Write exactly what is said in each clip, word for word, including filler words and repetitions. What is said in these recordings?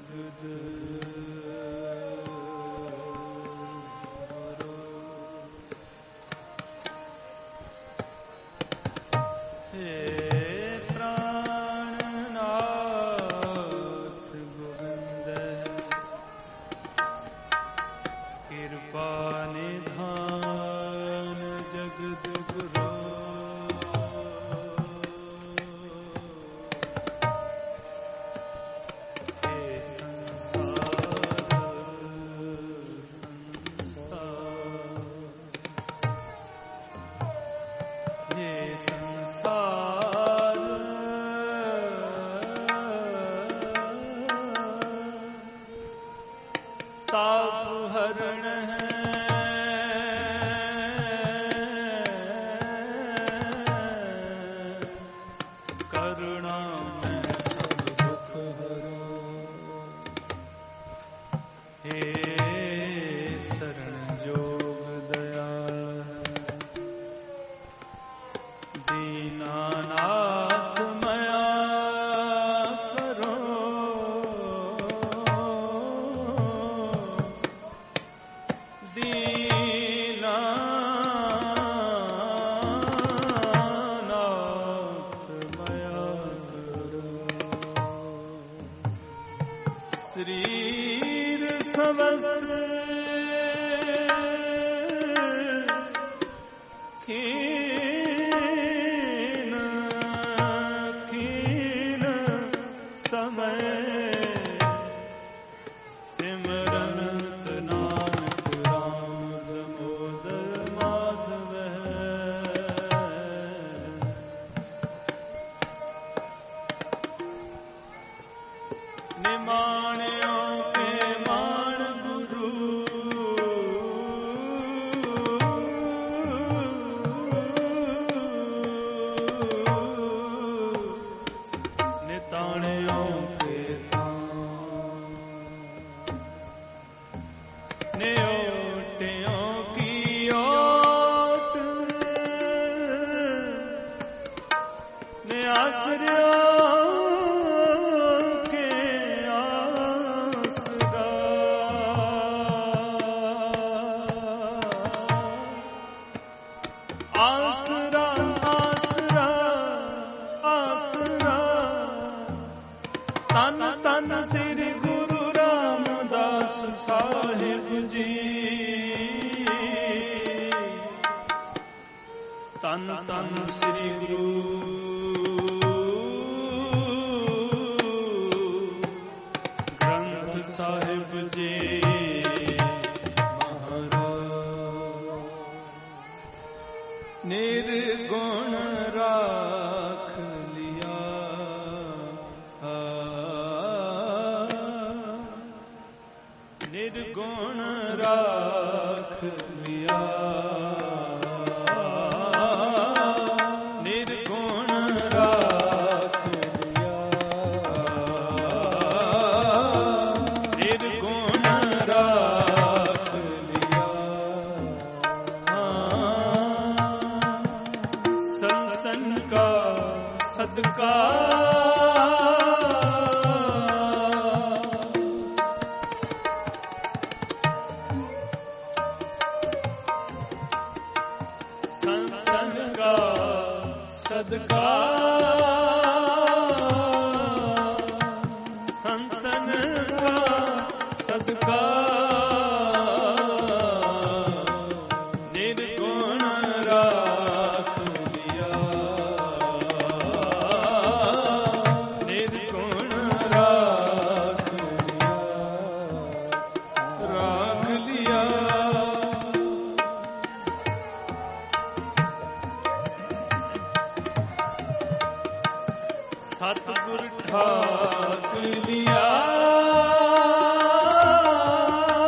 सतगुर ठाक लिया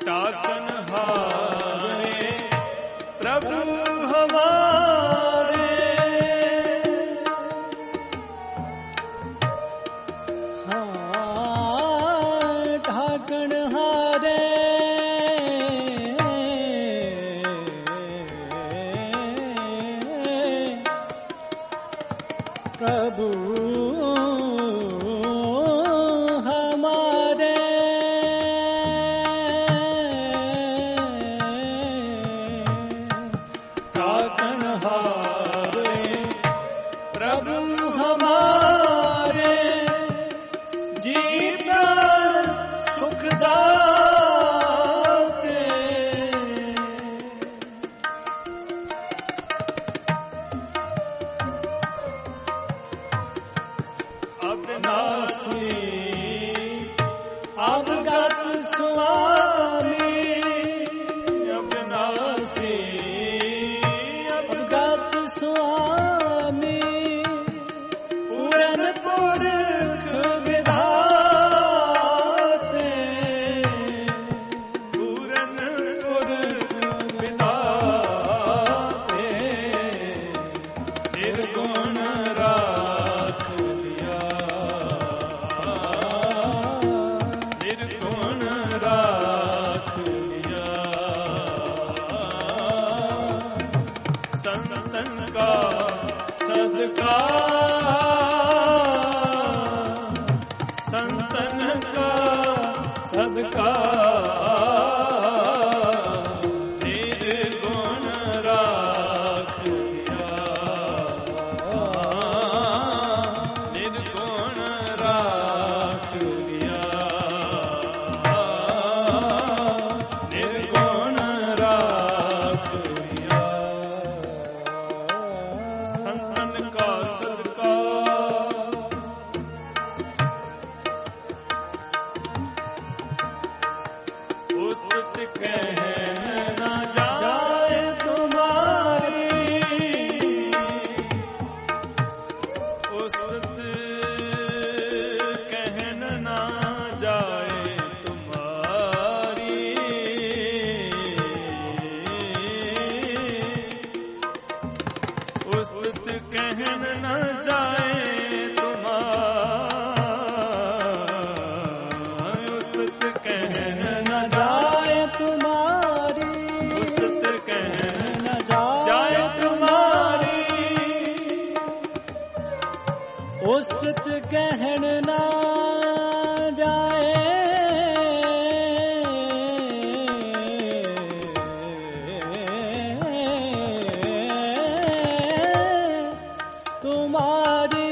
टाकन हारे प्रभु हमारे। हाँ ढाकन हारे प्रभु हमारे। टाकन हारे प्रभु हमारे, जी प्राण सुखदाते। अविनाशी अवगत स्वामी, अविनाशी अवगत स्वामी पूरन पुरख विधाते, पूरन पुरख विधाते। निर्गुण राख लिया, निर्गुण राख लिया। संतन का सदका, संतन का सदका। निर्गुण राख लिया, निर्गुण राख लिया, निर्गुण राख लिया। संतन का सदका, उस्तत कहन न जाए तुम्हारी, उस्तत कहन न जाए तुम्हारी। उस्तत कहन न जाए तुम्हारी, उस्तत कहन न जाए तुम्हारी, उस्तत कहन न जाए जाए तुम्हारी। उस्तत कहन ना जाए तुम्हारी।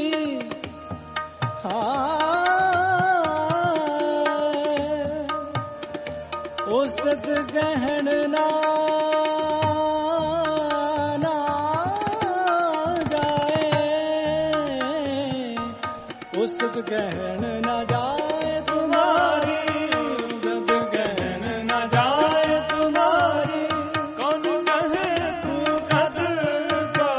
हाँ उस्तत कहन ना ना जाए, उस्तत कहन न जाए तुम्हारी, उस्तत कहन न जाए तुम्हारी। कौन कहे तू कद का,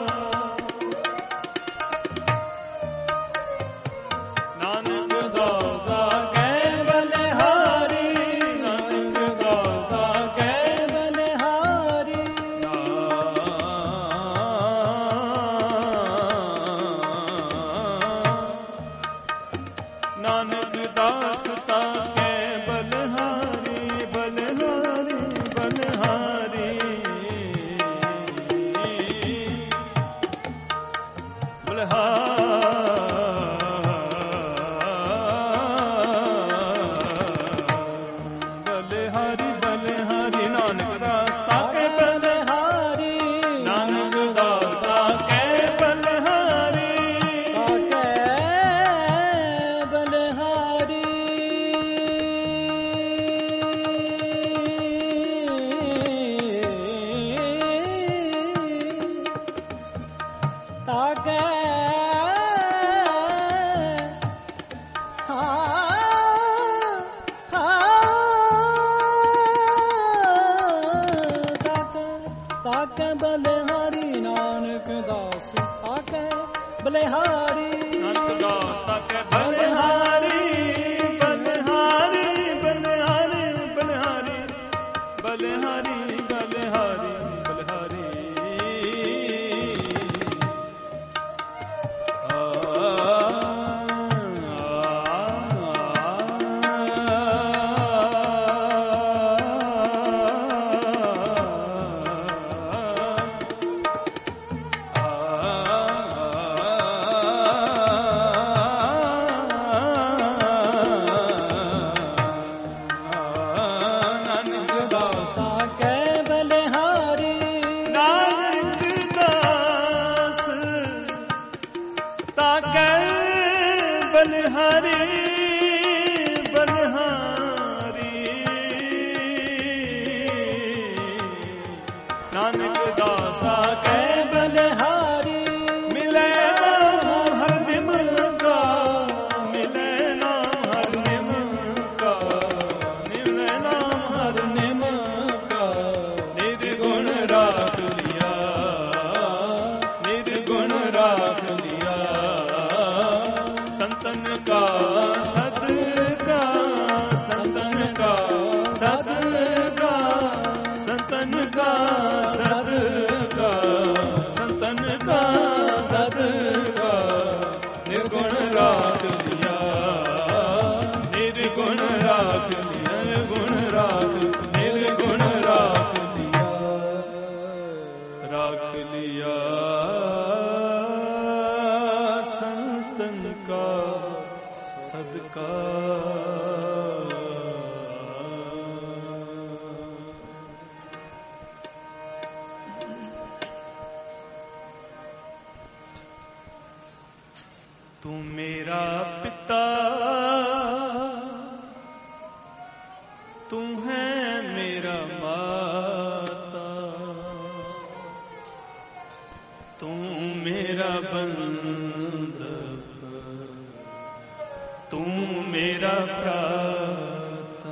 नानक दासा कह बलिहारी, नानक दासा कह बलिहारी। नानक दास ताके बलिहारी, बलिहारी बलिहारी। बलिहारी बलिहारी नानक दास ताके बलिहारी, नानक दास ताके बलिहारी। ताके बलिहारी। ताके ताके बलिहारी नानक दास ताके बलिहारी, नानक दास ताके बलिहारी, बलिहारी बलिहारी बलिहारी। बलिहारी बलिहारी नानक दासा कै बलिहारी मिले नाम हर निम का मिले नाम हर निम का मिले नाम हर निम का निर्गुण राख लिया निर्गुण राख लिया संतन का सदका संतन का सदका संतन का सदका संतन का सदका निर्गुण राख लिया निर्गुण राख लिया निर्गुण राख निर्गुण राख लिया राख लिया संतन का सदका तू मेरा पिता तू है मेरा माता तू मेरा बंधप तू मेरा भ्राता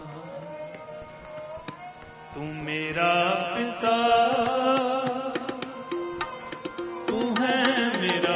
तू मेरा पिता तू है मेरा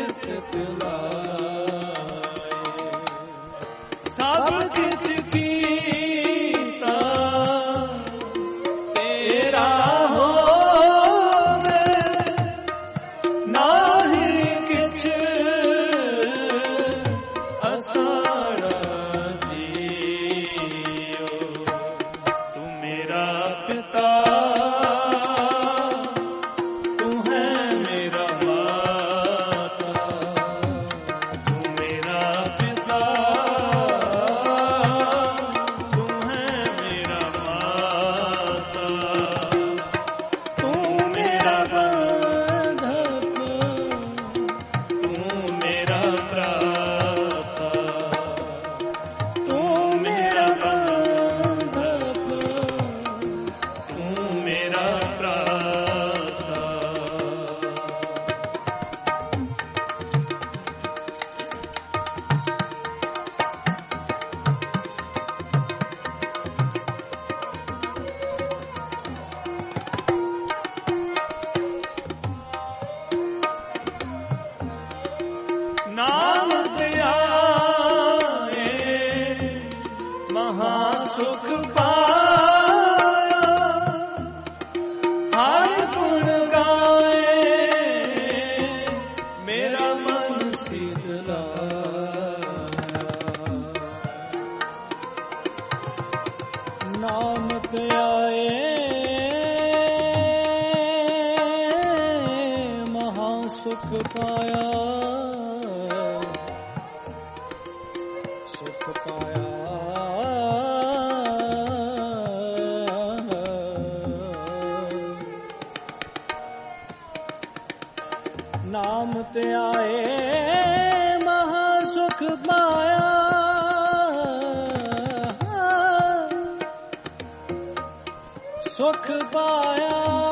सब किछ की सुख पाया, हर गुण गाए मेरा मन शीतलाया। नाम ते आए महा सुख पाया, सुख पाया। नाम ते आए महा सुख पाया, सुख पाया।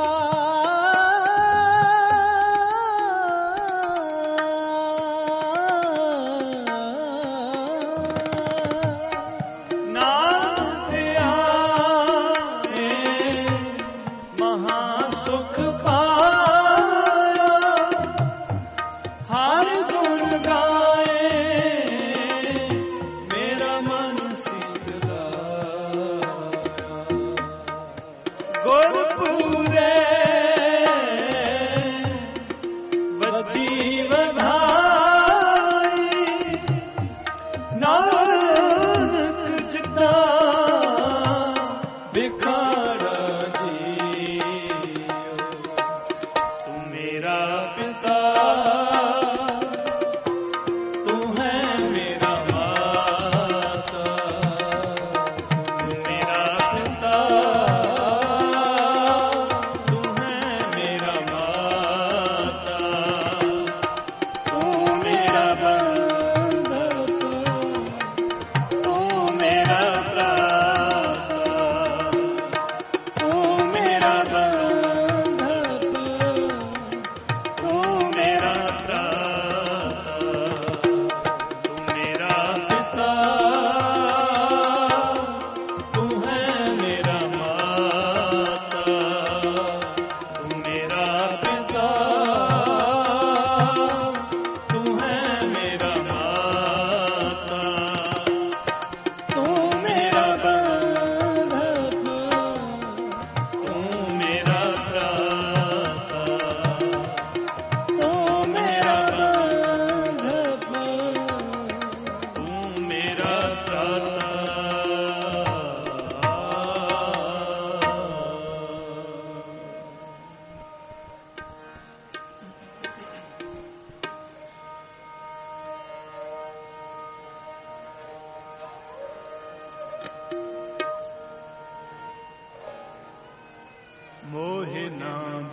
मोहे ना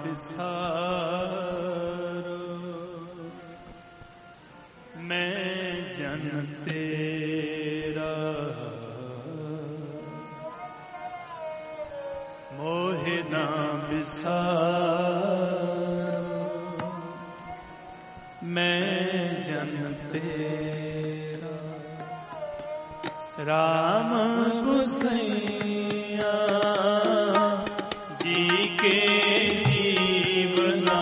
बिसारो मैं जन तेरा, मोहे ना बिसारो मैं जन तेरा। राम गुसैया जी के जीवना,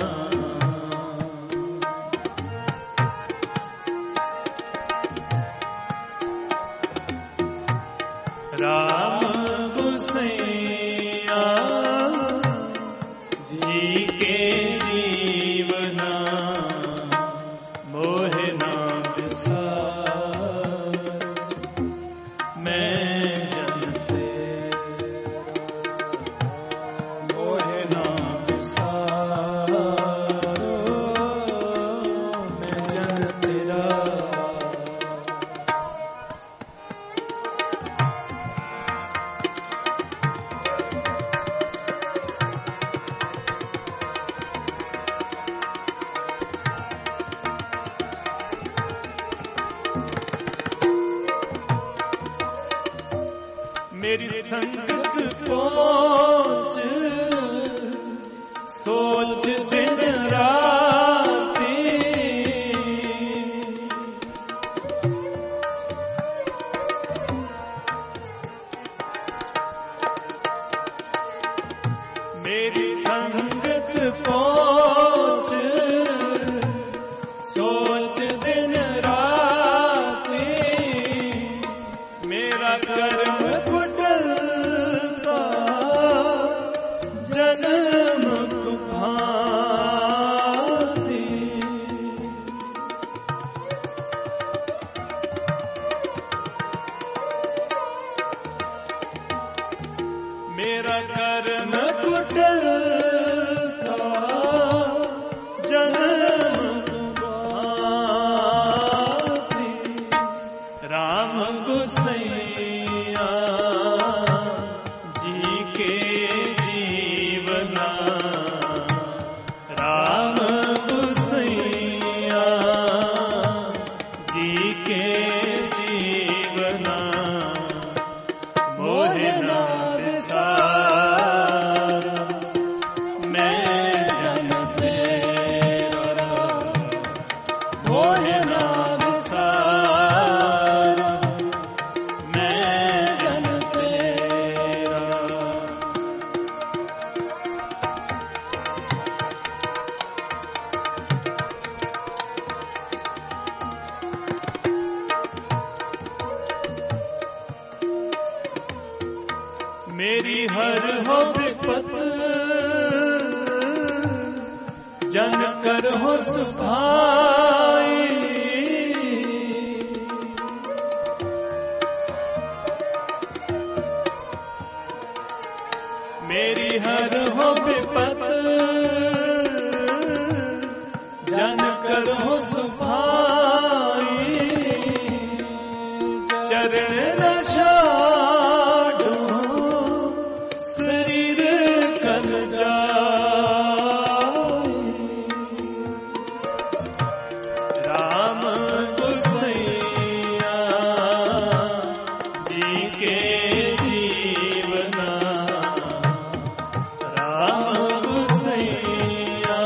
राम गुसैया जी के जीवना। मोहे ना बिसार मैं जन मेरी संगत पहुंच सोच दिन राती, मेरी संगत पहुंच सोच दिन राती। मेरा कर्म मेरा कर्म कुटिल था जन्म भांति राम गुसैया जी के जीवना राम गुसैया जी के जीवना मोहे ना विसार मैं जन तेरा मोहे ना विसार मैं जन तेरा। मेरी हर हो विपत जन कर हो सुभाई मेरी हर हो विपत जन कर हो सुभाई चरण न छाड़ो शरीर कल जाए राम गुसैया जी के जीवना राम गुसैया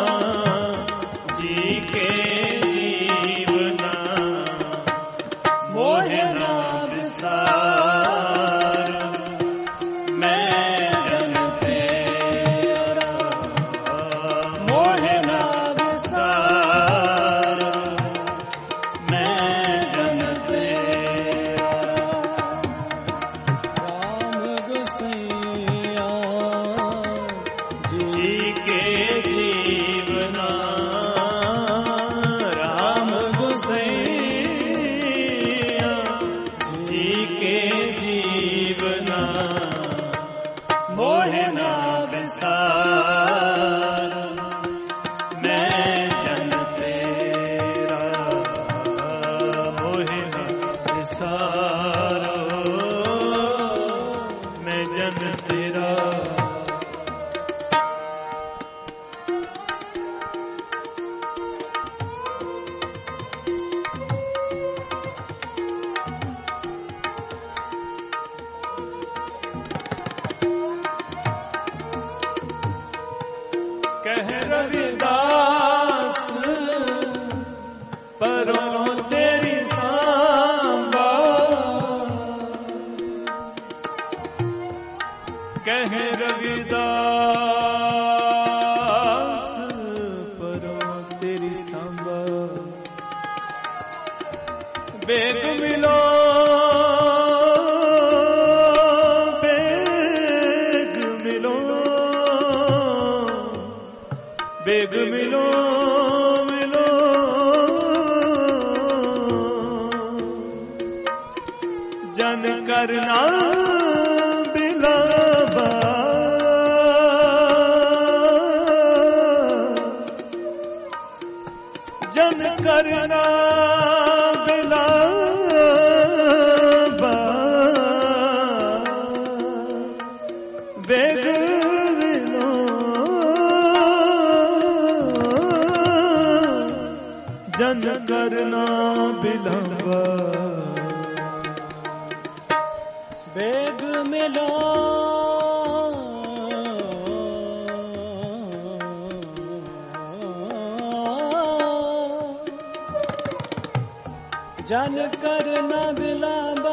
जी के जीवना मोहे ना विसार मैं जन तेरा मोहे ना विसार मैं जन तेरा। राम गुसैया जी के जीवना राम गुसैया जी के जीवना मोहे ना विसार मैं जन तेरा मोहे ना विसार मैं जन तेरा। कह रविदास परों तेरी सांबा कह रविदास परों तेरी सांबा बेग मिलो बेग मिलो बेग मिलो मिलो जन करना बिलावा जन करना बिलावा बेग मिलो जन करना बिलंबा बेग मिलो जन करना बिलाबा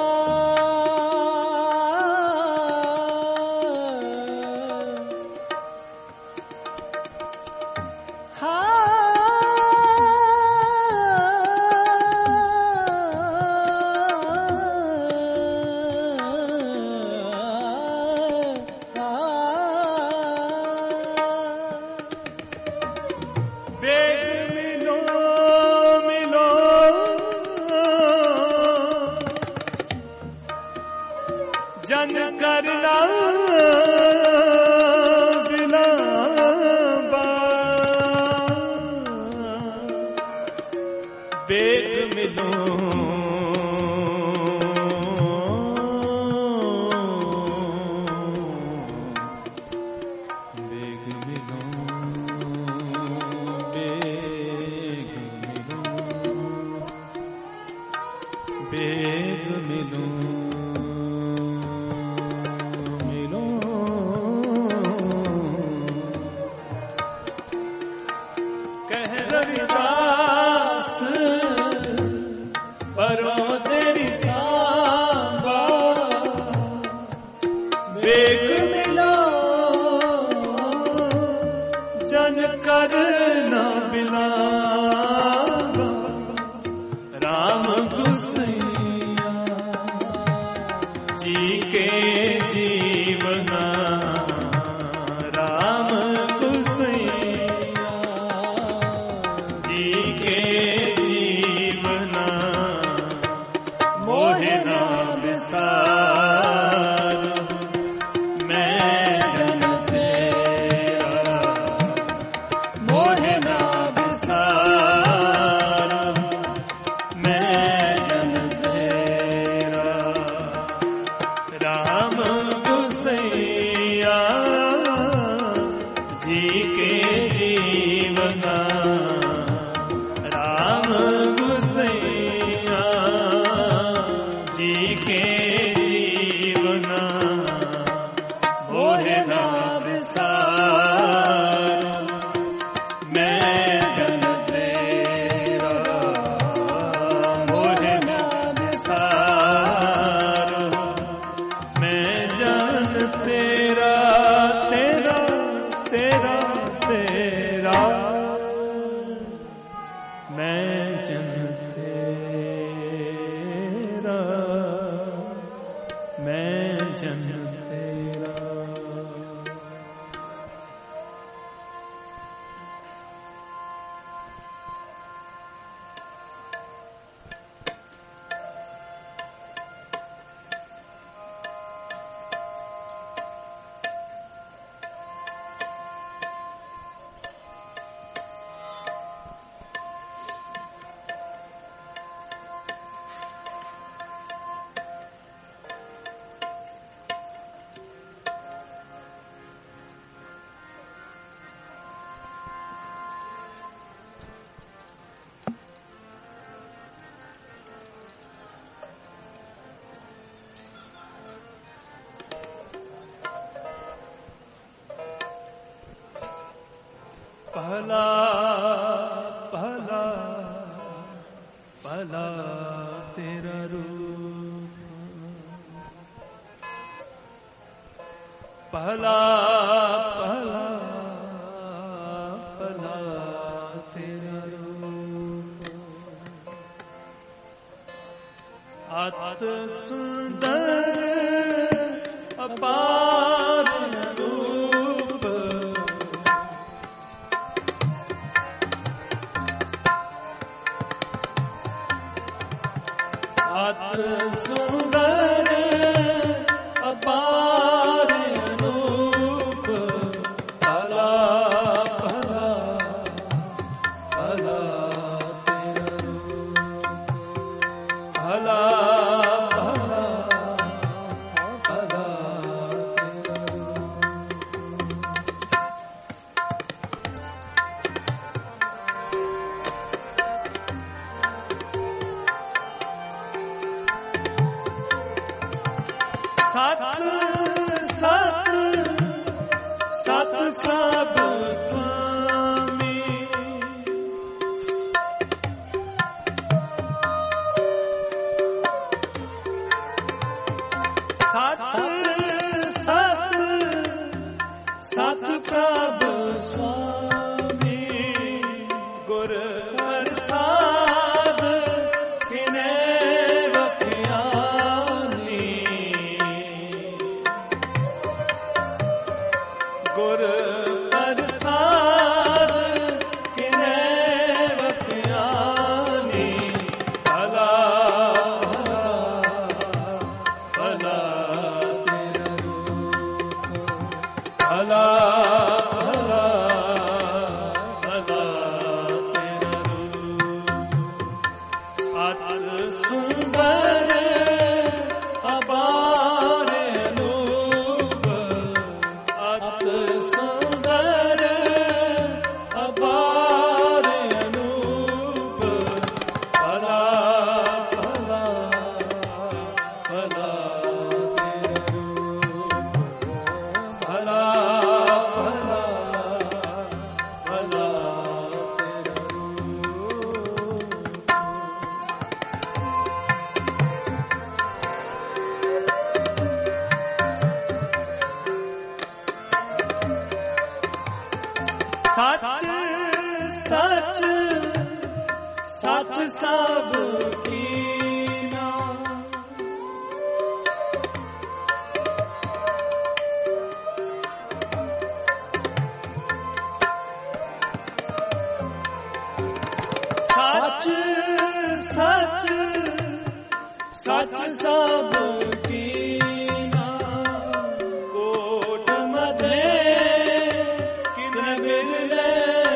बेग मिलो मिलो जन करना बिलाबा बेग मिलो बेग मिलो बेग मिलो बेग मिलो रविदास परो तेरी सांबा बेग मिलो जन करना बिलाबा राम गुसैया जी के जीवना राम गुसैया के जीवना मोहे ना विसार मैं जन तेरा मोहे ना विसार मैं जन तेरा राम गुसैया जी के जीवना राम गुसैया जी के जीवना मोहे ना विसार मैं जन तेरा मोहे ना विसार मैं जन तेरा तेरा तेरा तेरा मैं जन तेरा मैं जन तेरा पहला पहला पहला तेरा रूप पहला पहला पहला तेरा रूप अत सुंदर अपार रूप अत सुंदर अपार रूप भला भला भला तेरा रूप भला भला भला तेरा सत सत सत सब स्वामी सत सत सत प्रभ स्वामी गुर प्रसाद किने गुर प्रसाद किने बख्यानी भला भला भला सच सच सच सब कीना सच सच सच सब कीना कोट मधे किन बिरले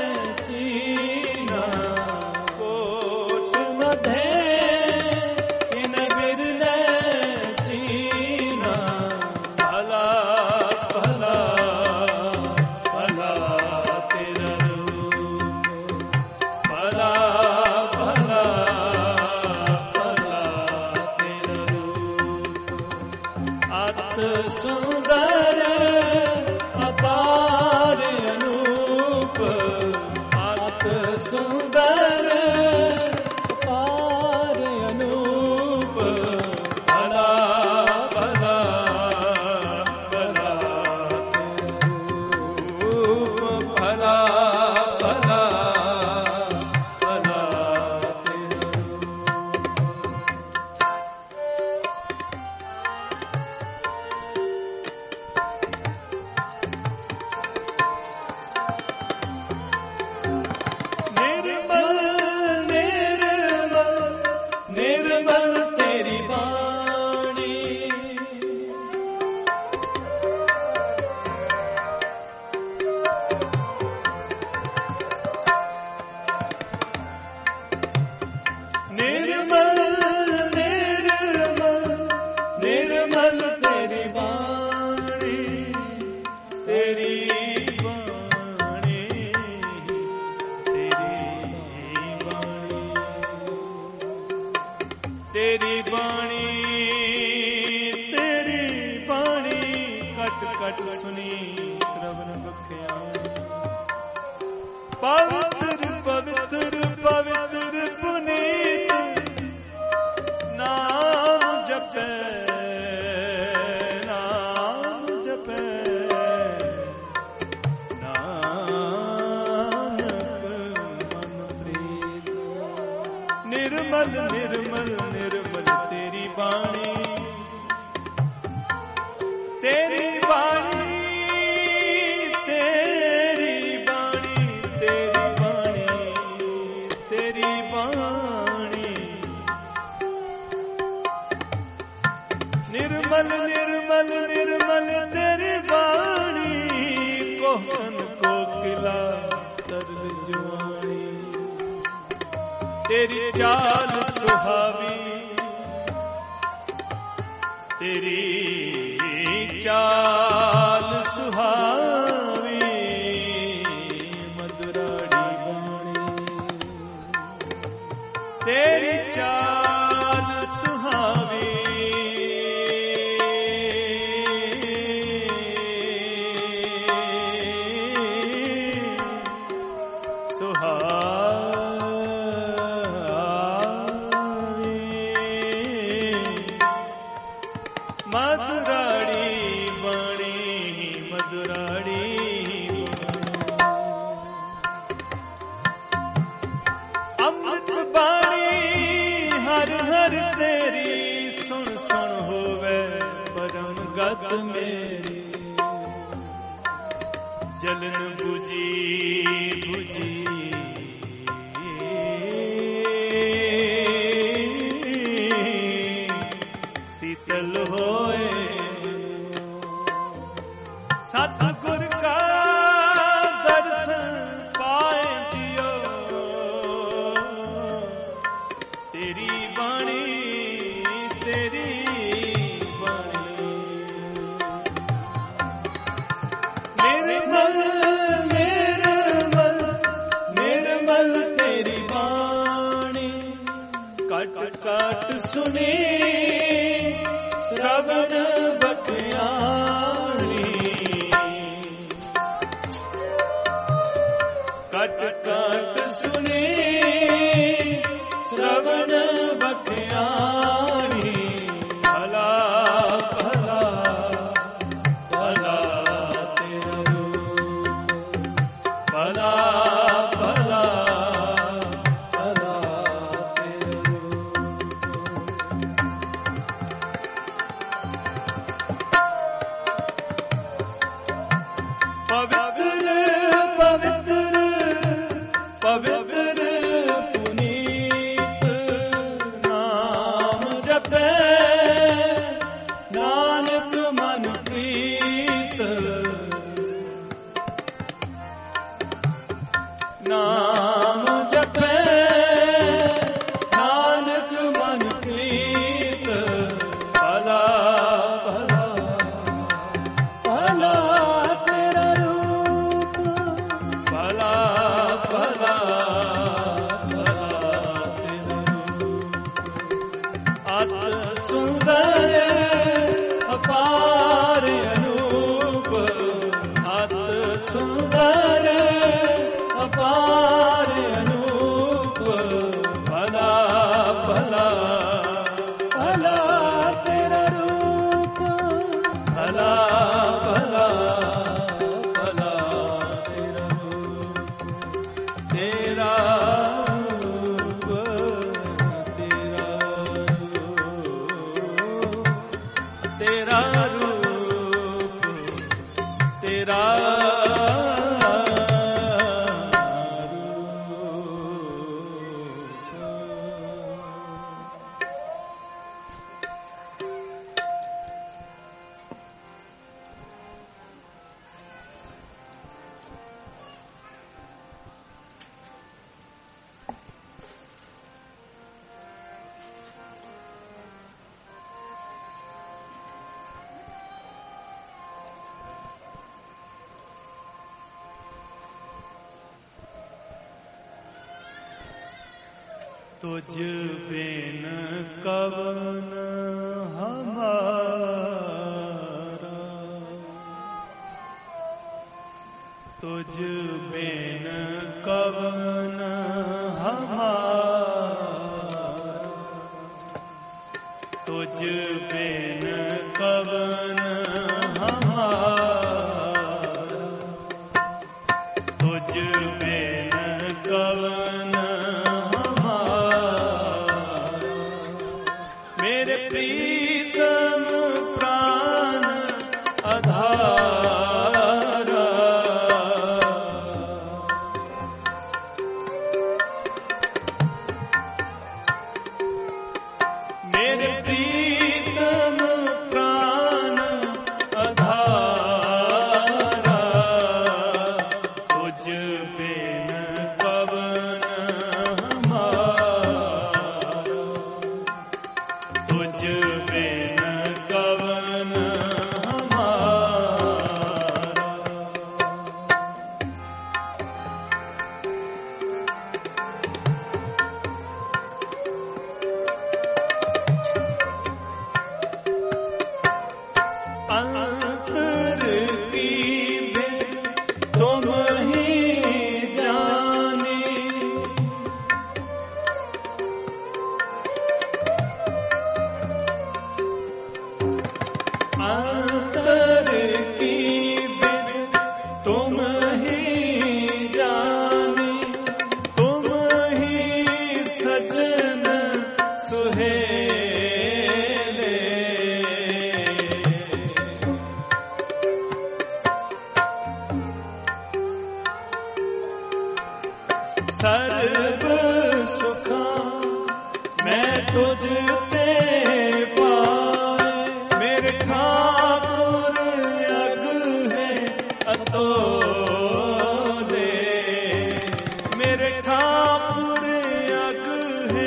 चीना कोट मधे किन बिरले चीना भला भला भला तेरा रूप भला भला भला तेरा रूप अत सुंदर अपार अनूप अत सुंदर अपार अनूप भला भला भला रूप भला भला भला निर्मल निर्मल निर्मल तेरी वाणी निर्मल निर्मल निर्मल तेरी वाणी तेरी वाणी तेरी बाणी तेरी बाणी कट कट सुनी श्रवण बख्या पवित्र पवित्र पवित्र पुनीत नाम जपे नाम जपे निर्मल निर्मल निर्मल तेरी वाणी तेरी वाणी तेरी वाणी तेरी वाणी तेरी वाणी निर्मल निर्मल निर्मल तेरी वाणी कोहन कोकिला तरल जुआनी तेरी चाल सुहावी तेरी चाल सुहावी मधुराड़ी वाणी तेरी चाल सुहावी मधुराड़ी वाणी मधुराड़ी अमृत वाणी हर हर तेरी सुन सुन होवे परम गत मेरी जलन बुझी बुझी शीतल होए सतगुर का दर्शन पाए जियो तेरी वाणी तेरी वाणी निर्मल निर्मल निर्मल तेरी वाणी कट कट सुनी श्रवण बख्याणी कट कट सुनी श्रवण बख्याणी भला भला भला तेरा रूप भला पवित्र पुनीत नाम जपे नानक मन प्रीत नाम जपे नानक मन प्रीत भला भला भला तेरा रूप भला भला भला तेरा रूप अत सुंदर अपार अनूप अत सुंदर अपार अनूप भला भला भला तेरा रूप भला भला भला तेरा रूप तेरा रूप तेरा रूप तेरा रूप तेरा तुझ बिन कवन हमारा तुझ बिन कवन हमारा तुझ बिन कवन हमारा तुझ बिन कवन मेरे प्रीतम प्राण आधारा मेरे प्रीतम प्राण आधारा तुझ बिन कवन हमारा तुझ बिन कवन हमारा अंतर की भेद तुम ही जाने अंतर की भेद तुम ही जाने तुम ही सजन सुहेले सर्व सुखा मैं तुझ पे पाए मेरे ठाकुर अग है अतोले मेरे ठाकुर अग है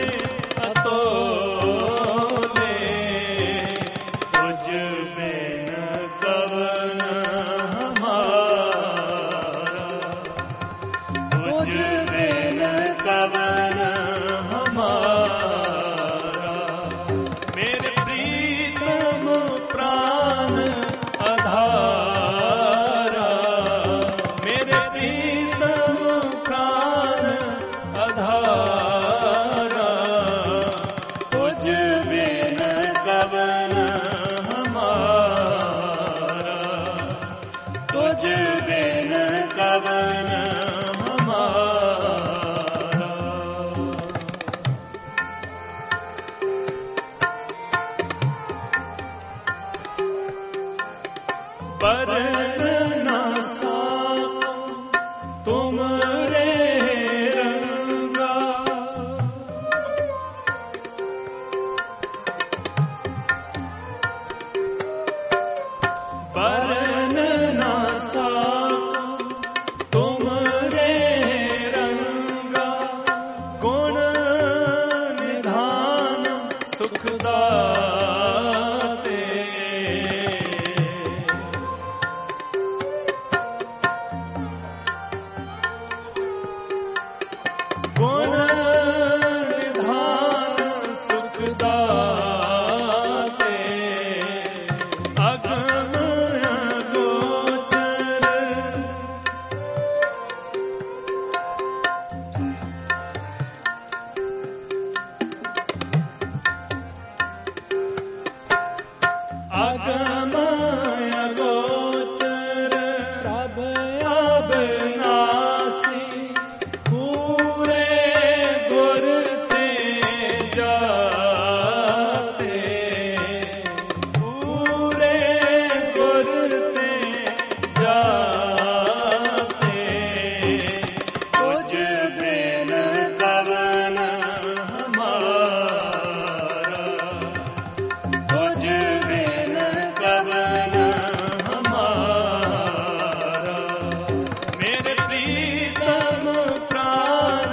अतोले तुझ बिन कवन हमारा तुझ बिन कवन हमारा मेरे प्रीतम प्राण आधारा मेरे प्रीतम प्राण आधारा तुझ बिन कवन हमारा तुझ बिन कवन हमारा बरन ना सा तुम रे बरन ना साको तुमरे रंगा, गुण निधान सुखदाते। गुण निधान सुखदाते, अगम अगोचर। अगम अगोचर प्रभ अविनाशी, पूरे गुर ते जाते। पूरे गुर ते जाते, तुझ बिन कवन हमारा, तुझ बिन कवन हमारा। मेरे प्रीतम प्राण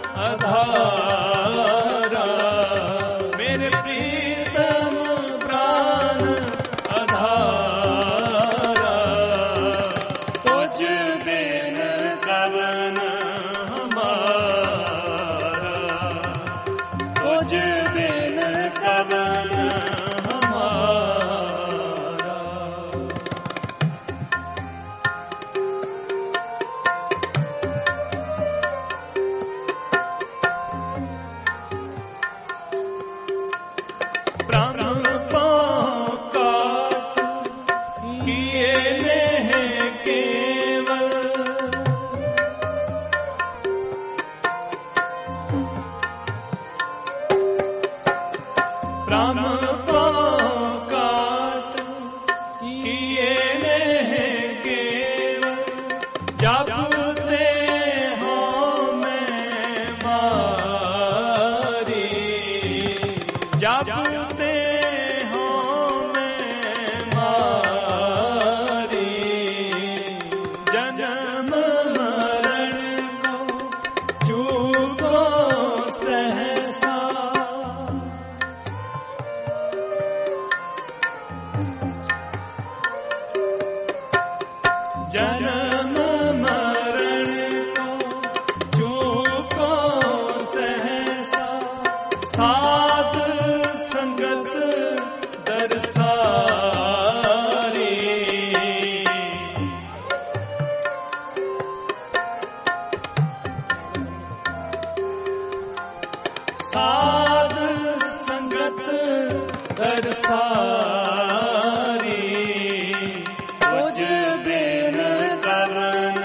आधारा, मेरे प्रीतम प्राण आधारा। तुझ बिन कवन हमारा, तुझ बिन कवन हमारा। ब्रह्म पाँव काट किए नेह केवल, ब्रह्म पाँव काट किए नेह केवल। जपते हो मैं मारी, जपते हो मैं मारी। जन्म मरण को चूको सहसा, जन्म मरण को चूको सहसा। साध संगत दरसारी, साध संगत दरसारी। तुझ बिन कवन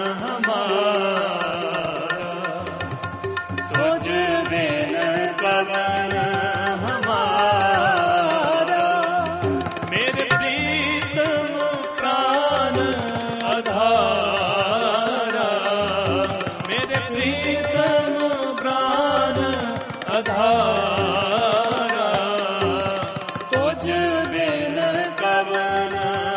हमारा, तुझ बिन कवन हमारा। मेरे प्रीतम प्राण आधारा, मेरे प्रीतम प्राण आधारा। तुझ बिन कवन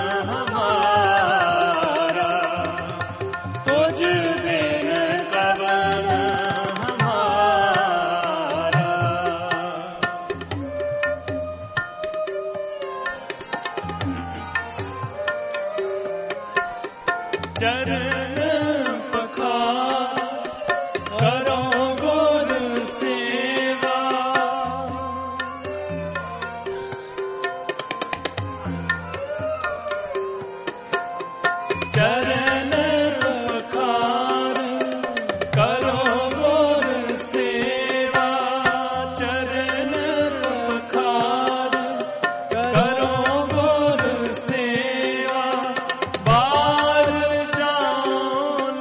हमारा, तुझ बिन कवन हमारा। चरण पखार करो गुर सेवा, चरण पखार करो गुर सेवा। चरण पखार करो गुर सेवा। बार जाओ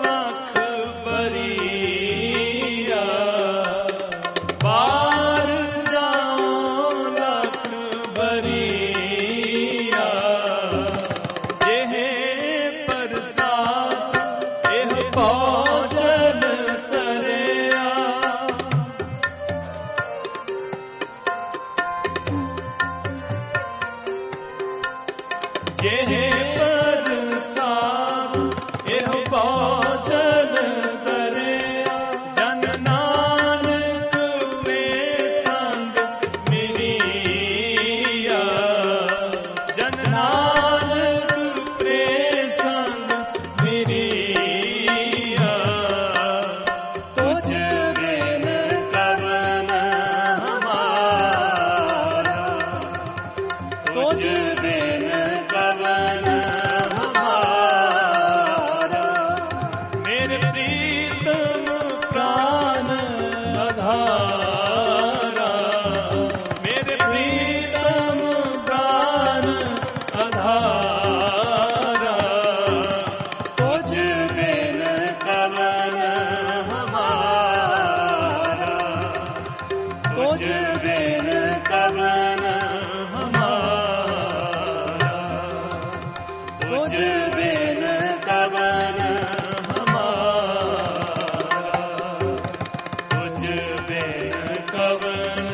ये परसाद एह भोजन दरिया जन नानक में संग मिलिया जन नानक में संग मिलिया तुझ बिन कवन हमारा तुझ बिन कवन हमारा मेरे प्रीतम प्राण आधारा मेरे प्रीतम प्राण आधारा तुझ बिन कवन हमारा तुझ बिन कवन हमारा तुझ बिन कवन हमारा तुझ बिन कवन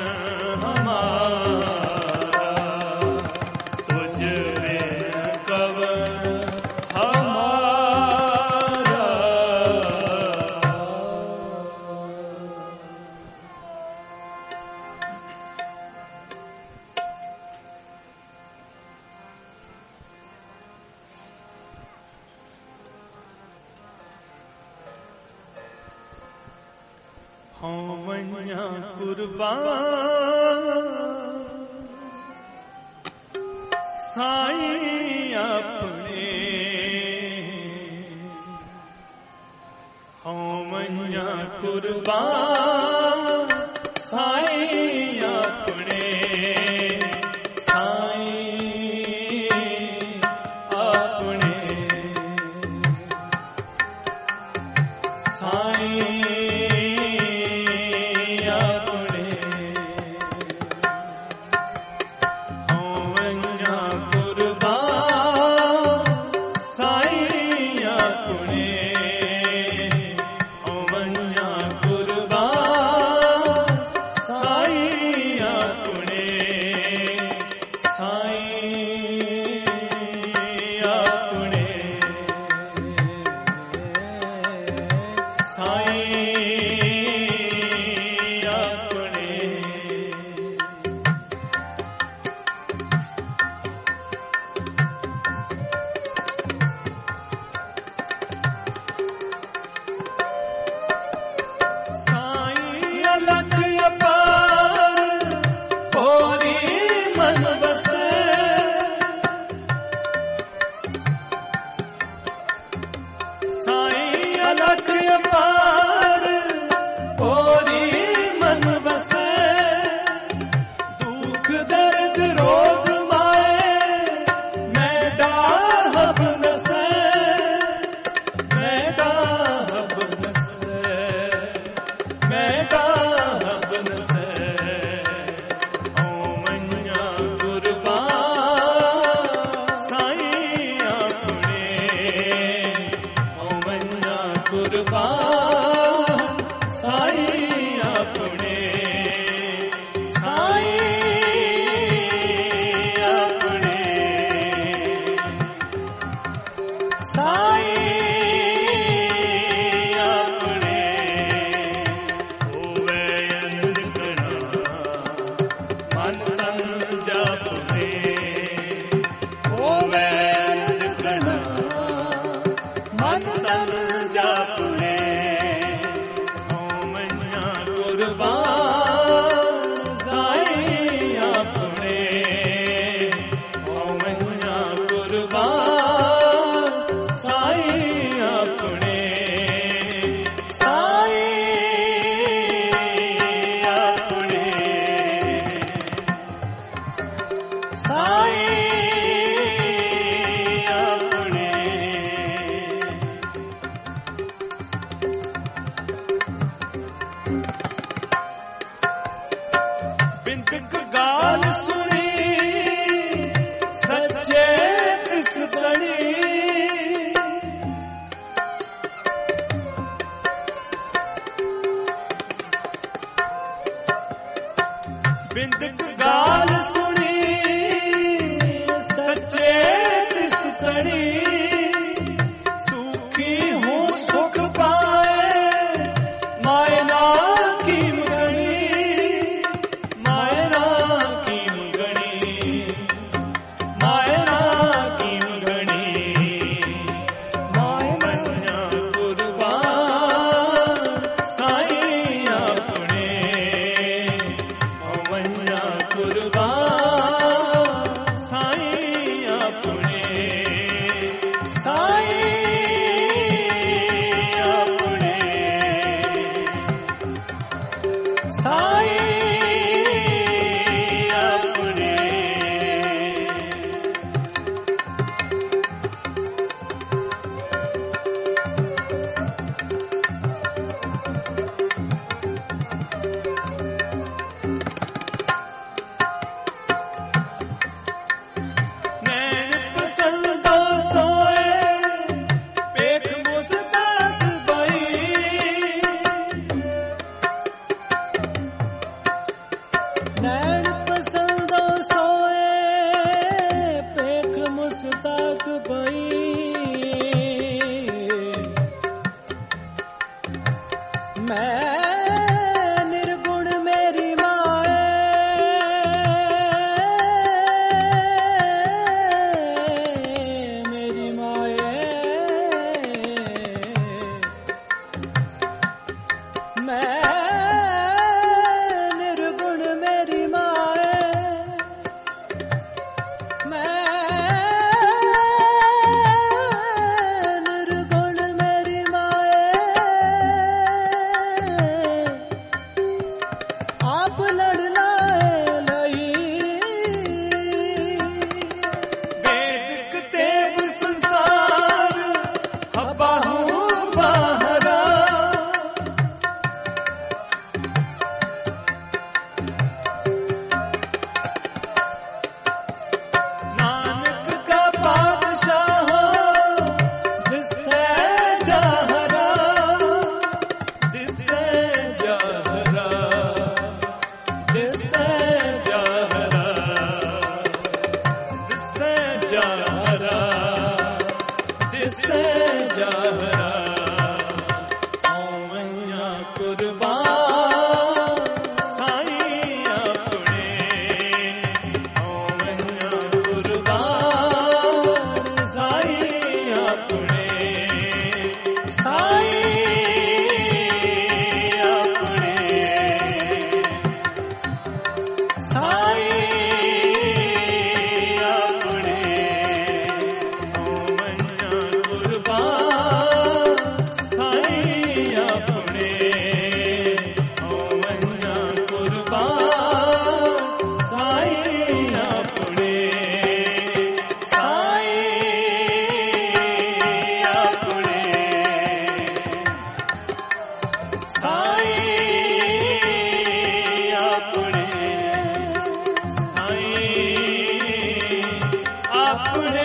हमारा तुझ बिन कवन हमारा। होवन्या कुर्बान साईं अपने होवन्या कुर्बान साईं अपने साईं अपने साईं बिंद गाल सुनी सच्चे सड़ी सूखी हूँ सुख पाए मायना की गणी मायना की गणी मायना की गणी मायना कुर्बान साईं अपने मन्या कुर्बान साईं अपने साईं अपने साईं अपने नैन पसंदो सोए पेख मुस्ताक बई नैन पसंदो सोए पेख मुस्ताक बई मैं निर्गुण मेरी माए मेरी माए मैं निर्गुण मेरी माए मैं निर्गुण मेरी माए आप लड़ लाए लई वेदिक देव संसार हबाहू बाहरा नानक का बादशाह दिसे जहरा दिसे जहरा दिसे जहरा दिसे जहरा दिसे जहरा ओमैया कुर्बान साईं अपने ओमैया कुर्बान साईं अपने साईं अपने साईं अपने ओमैया कुर्बान साईं अपने ओमैया कुर्बान साईं अपने साईं अपने साईं अपने साईं अपने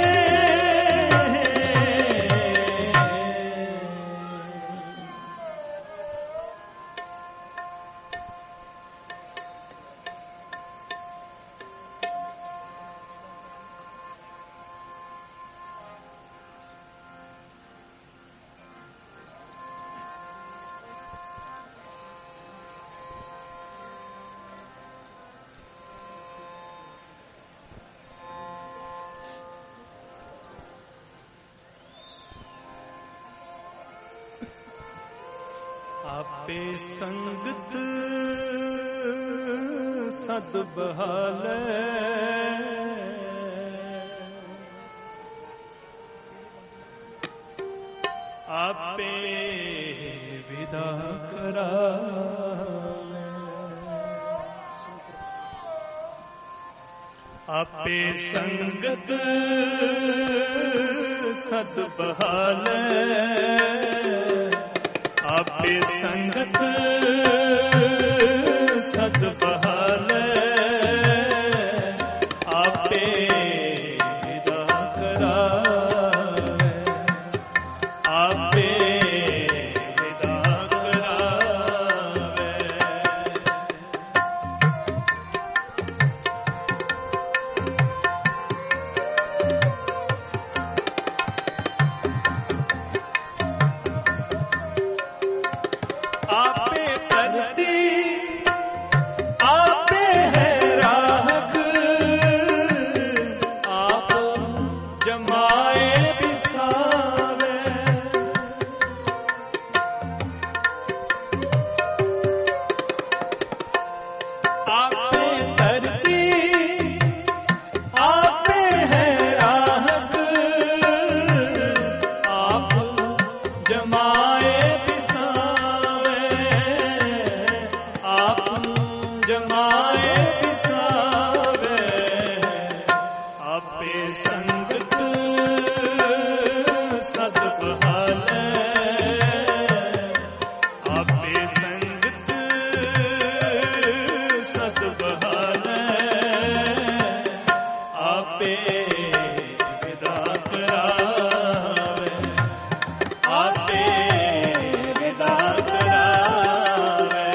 आपे संगत सद बहाले आपे विदा करावे आपे संगत सद बहाले आपे संगत सद बहाले आपे विदा करावे आपे विदा करावे जमाए बिसावे आपे धरती आपे है राहत आप जमाए बिसावे आप जमाए बिसावे आपे संगत सत बहाले आपे संगत सत बहाले आपे विदा करावे आपे विदा करावे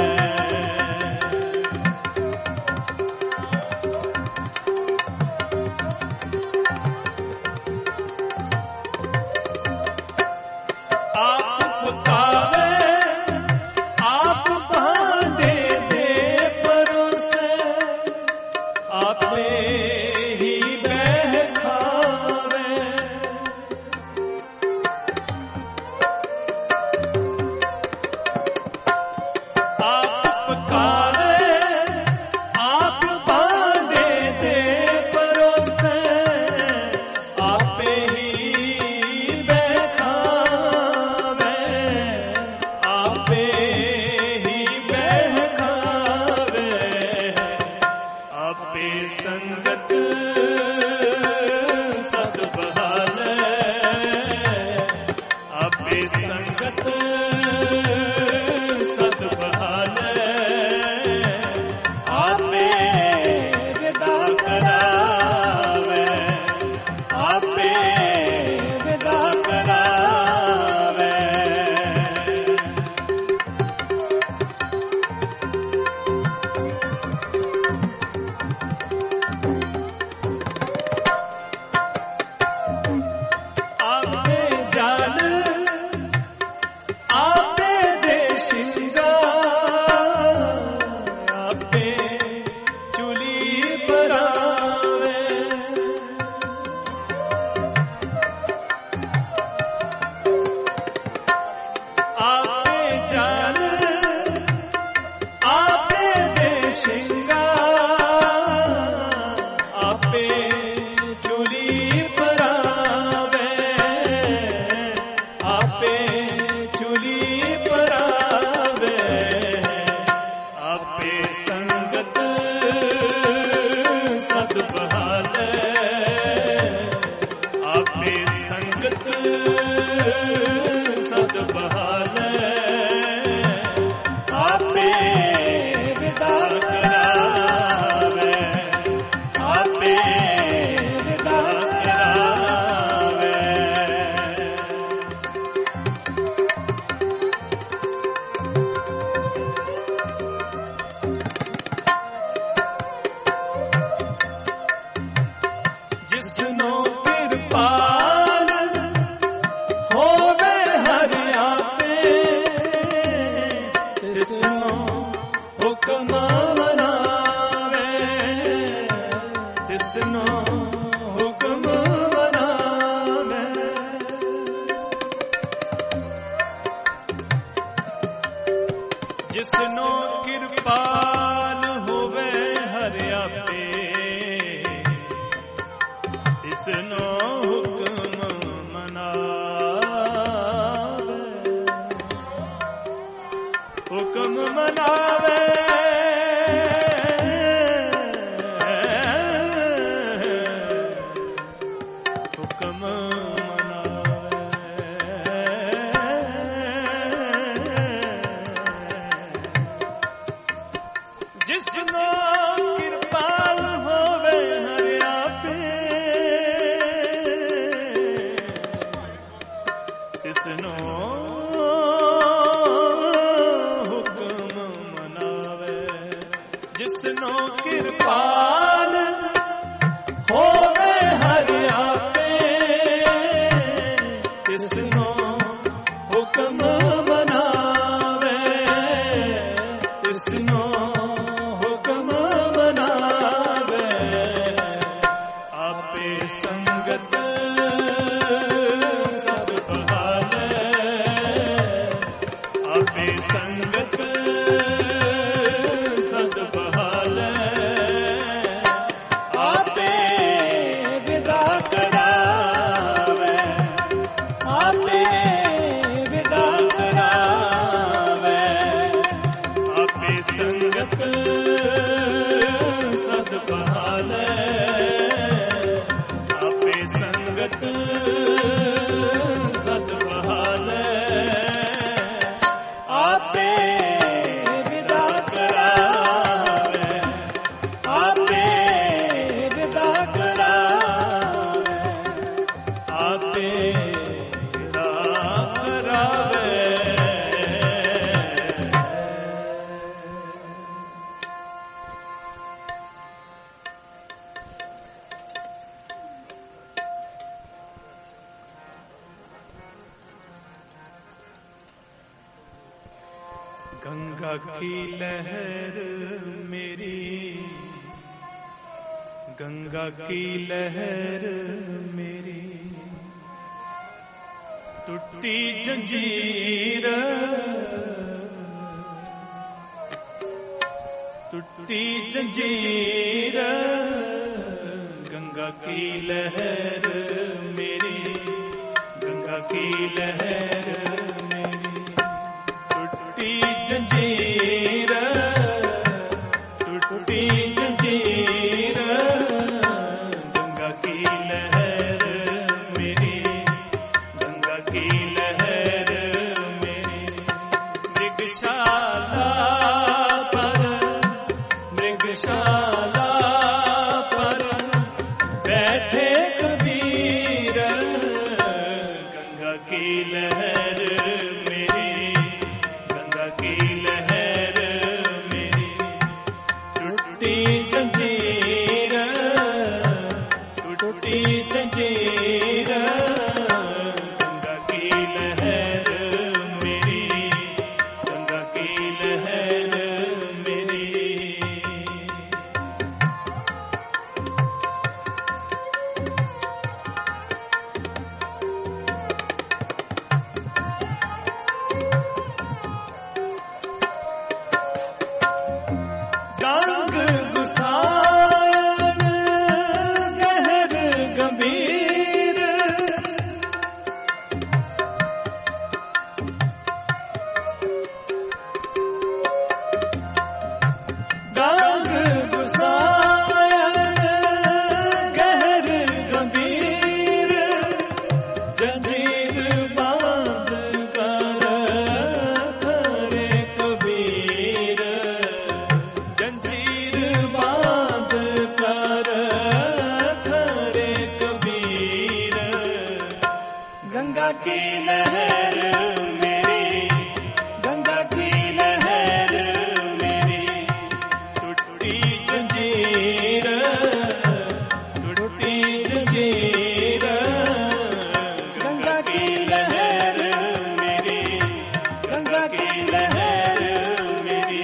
आप पुकारे आप भांडे दे परोसे आपे ही बहकावे आप पुकारे आप भांडे दे परोसे आपे ही बहकावे आपे ही बहकावे आपे संगत सत बहाले आपे संगत सत बहाले आपे विदा करावे आपे विदा करावे आपे जान आपे देशिंगा आपे चुली परावे आपे जान आपे देशिंगा आपे चुली परावे आपे चुली परावे आपे संगत सत बहाले आपे संगत सत बहाले आपे विदा करावे आपे विदा करावे जिसनो कृपाल होवे हर आपे तिसनो हुक्म मनावे तिसनो हुक्म मनावे जिसनो कृपाल होवे हर आपे तिसनो हुक्म मनावे हुक्म मनावे हुक्म मनावे जिसनो कृपाल होवे हर आपे तिसनो हुक्म मनावे जिसनो कृपाल होवे हर आपे तिसनो हुक्म मनावे तिसनो हुक्म मनावे आपे संगत सत बहाले आपे विदा करावे आपे विदा करावे आपे विदा करावे गंगा की लहर मेरी गंगा की लहर मेरी टूटी जंजीर टूटी जंजीर गंगा की लहर मेरी गंगा की लहर मेरी टूटी जंजीर टूटी जंजीर गंगा की लहर मेरी गंगा की लहर मेरी मृगशाला पर मृगशाला पर बैठे कबीर गंगा की लहर मेरी गंगा की लहर मेरी टूटी जंजीर टूटी जंजीर गंगा की लहर मेरी गंगा की लहर मेरी गंग गुसायन गहर गंभीर गंग गुसायन गहर गंभीर जंजीर बांध कर खरे कबीर जंजीर बांध कर खरे कबीर गंगा की लहर मेरी गंगा की लहर मेरी टूटी जंजीर टूटी जंजीर गंगा की लहर मेरी गंगा की लहर मेरी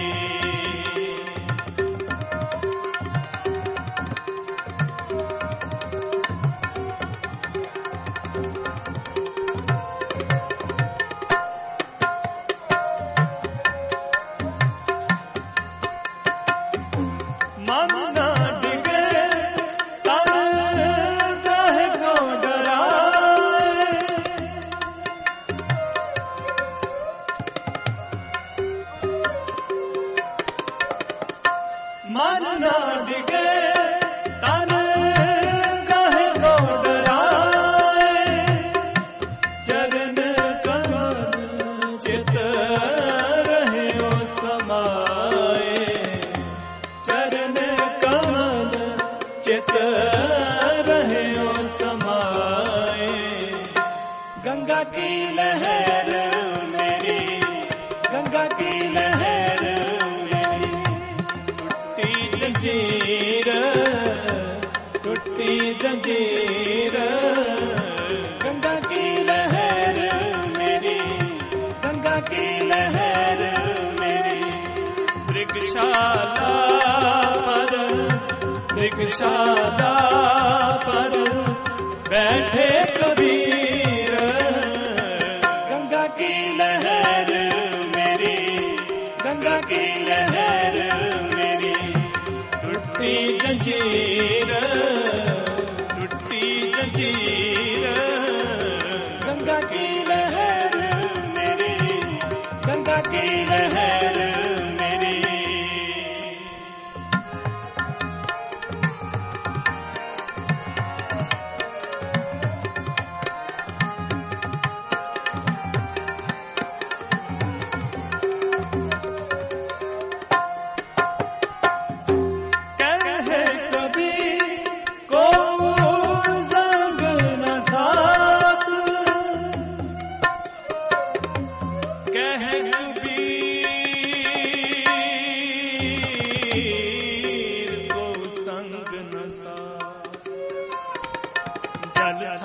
मन ना डिगे तन काहे को डराए मन ना डिगे तन काहे को डराए चरण कमल चित रहे ओ समाए चरण कमल चित रहे ओ समाए गंगा की लहर मेरी गंगा की लहर मेरी टूटी जंजीर टूटी जंजीर गंगा की लहर मेरी गंगा की लहर मेरी मृगशाला पर मृगशाला पर बैठे कबीर गंगा की लहर मेरी गंगा की लहर मेरी टूटी जंजीर टूटी जंजीर गंगा की लहर मेरी गंगा की लहर मेरी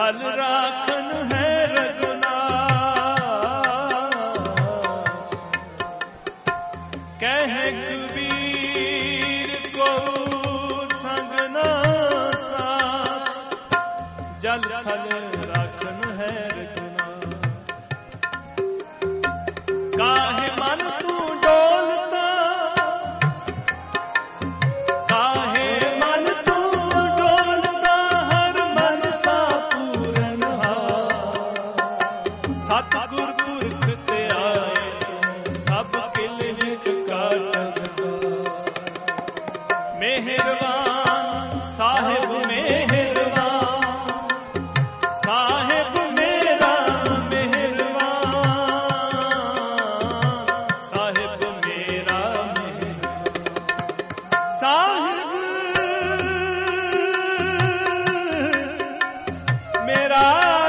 थल राखन है रघुनाथ। कहे कबीर को संग न साथ, जल थल राखन है रघुनाथ। काहे मन तू डोलता, काहे मन तू डोलता, हर मन सा पूरन सतगुर पुरख ते आए, सब किल हिक काटत। मेहरबान साहिब मेहरबान, साहिब मेरा मेहरबान, साहिब मेरा मेहरबान, साहिब मेरा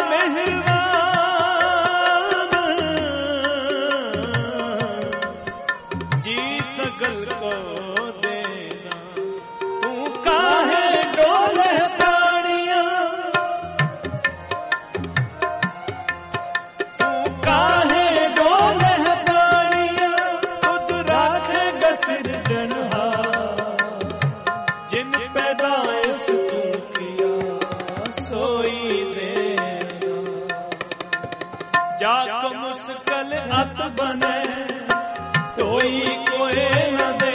मेहरबान। जी सगल को देना, तू काहे डोले प्राणियां, तू काहे डोले प्राणियां, खुद राखेगा सिरजनहार। जिन पैदाइश तू किया सोई देना, जाको मुश्किल अत बने कोई कोई न दे,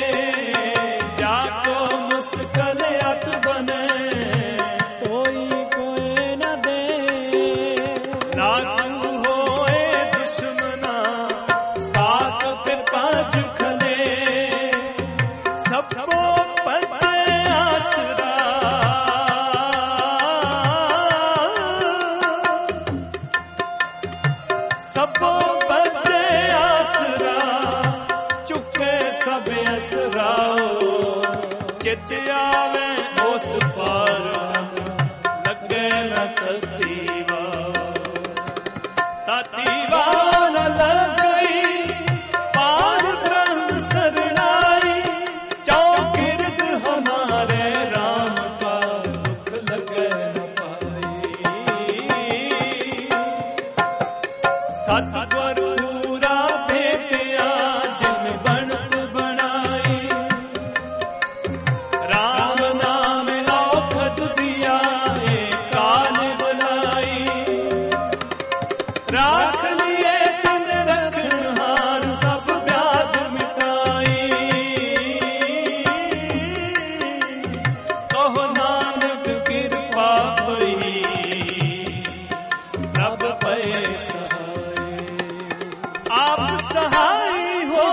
जाको मुश्किल अत बने कोई कोई न दे। ना तू होए दुश्मना साथ पे पांच खले, सबको पचे आसरा, सबको पचे आसरा, चुके सब असराओ। चित आवे उस पार, लगे न ततीवा, ततीवा न लगई, पार ब्रह्म सरनाई। चौकिर्द हमारे राम का दुख लगे न पाई, सतगुर पूरा भेटिया जिन बनत बनाई। राम नाम औखद दिया एक काल बुलाई, राख लिए तिन रखनहार सब व्याध मिटाई। कहो नानक कृपा होई, रब पए सहाय। आप सहाय हो,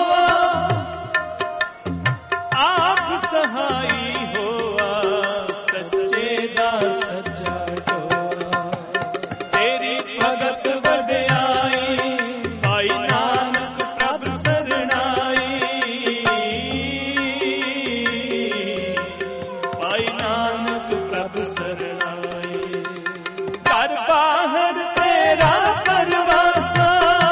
आप सहाय हो, सच्चे दा सच्चा जोड़ा। तेरी भगत वड्याई, भाई नानक प्रभ सरनाई। भाई नानक प्रभ सरनाई। घर बाहर तेरा करवासा,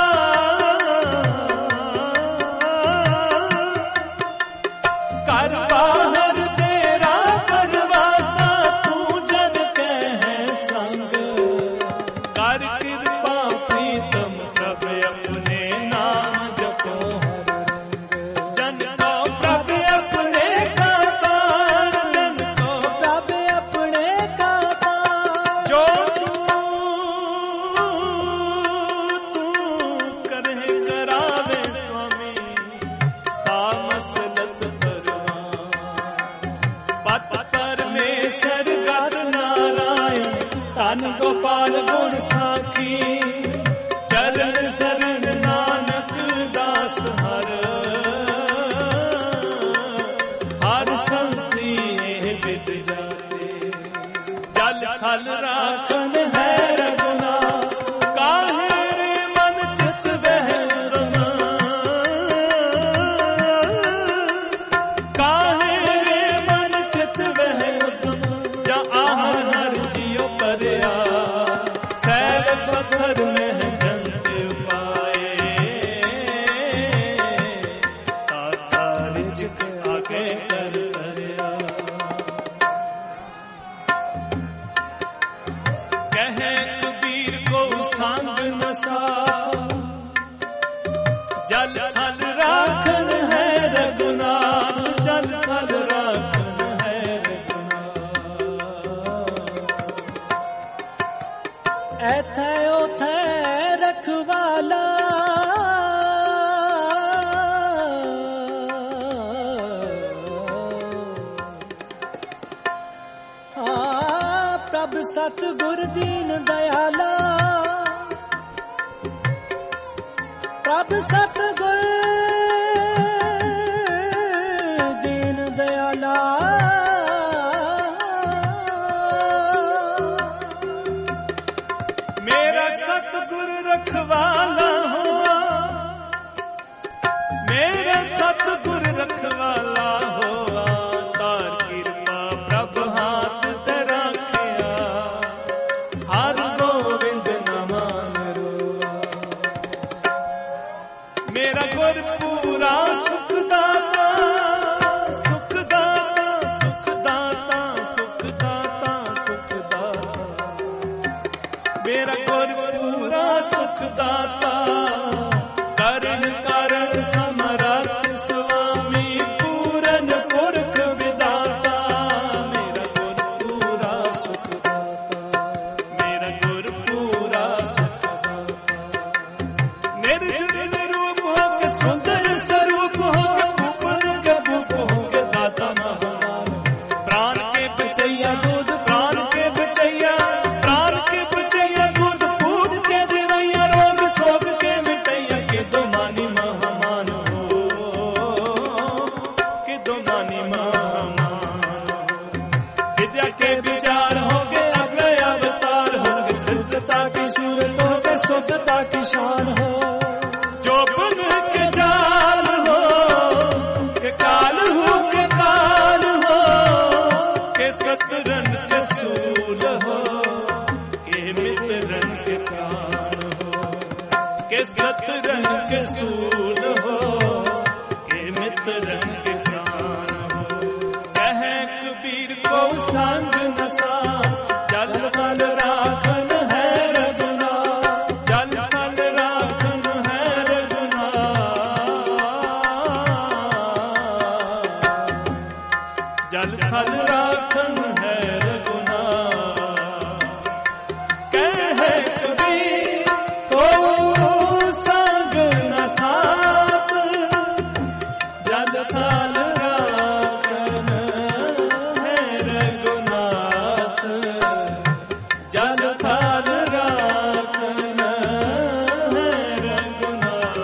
घर बाहर तेरा करवासा, तू जन के है संग। कर कृपा प्रीतम प्रभ अपने नाम जपो हर रंग। जन को प्रभ अपने का पार, जन को प्रभ अपने का पार। जो तू तू करे करावे स्वामी, सामसलत परवान। पत परमेश्वर गद नारायण, धन गोपाल गुण साखी। चरण शरण नानक दास हर, हर संति विद जाते। जल थल राखन है रघुनाथ, काहे रे मन चित बह रमा। काहे रे मन चित बह रमा, जा आहर हर जियो परया। सैल पत्थर में जंत पाए, ताता रिझक आगे कर करया। कह संग न साथ, जल थल राखन है रघुनाथ, जल थल राखन है रघुनाथ। एथे ओथे रखवाला, प्रभ सतगुर दीन दयाला, प्रभ सतगुर दीन दयाला। मेरा सतगुर रखवाला हुआ, मेरा सतगुर रखवाला हुआ, तार कृपा प्रभ हाथ तेरा किया, हर गोविंद न मान रोआ। मेरा गुर पूरा सुखदाता, सुखदाता सुखदाता सुखदाता सुखदाता, मेरा गुर पूरा सुखदाता, करण कारण समरथ स्वामी पूरन पुरख विदाता। मेरा गुर पूरा सुखदाता, मेरा गुर पूरा सुखदाता, निर्जुल रूप हो के सुंदर स्वरूप हो के भूपन के भूप हो के दाता महान, प्राण के बचैया दूध प्राण के बचैया, प्राण के बचैया दूध फूट के देवैया, रोग शोक के मिटैया, के दो मानी महामान हो, के दो मानी महामान। विद्या के विचार हो गए अग्रय अवतार हो गए, शुद्धता की सूरत हो गए शुद्धता की शान हो, जो बन के जाल हो के काल हो के काल हो, के सतरन के सूल हो, के मित्रन के प्राण हो, के सतरन के सूल हो, के मित्रन के प्राण हो। कहे कबीर को संग न साथ, जल थल राखन है रघुनाथ, जल थल राखन है रघुनाथ, जल थल राखन है रघुनाथ। कहे कबीर को संग न साथ, जल थल राखन है रघुनाथ, जल थल राखन है रघुनाथ।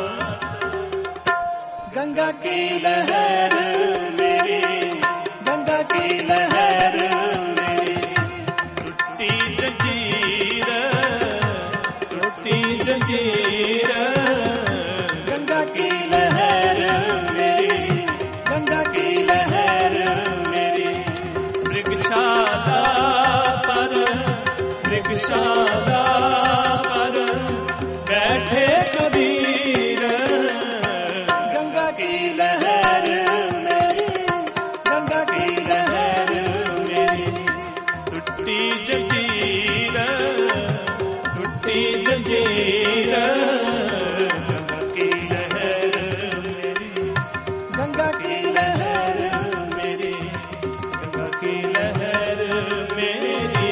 गंगा की लहर मेरी, गंगा की लहर मेरी, टूटी जंजीर टूटी जंजीर, गंगा की लहर मेरी, गंगा की लहर मेरी। मृगशाला पर मृगशाला पर बैठे कबीर, गंगा की लहर मेरी, गंगा की लहर मेरी। टूटी जंजीर टूटी जंजीर, गंगा की लहर मेरी, गंगा की लहर मेरी, गंगा की लहर मेरी।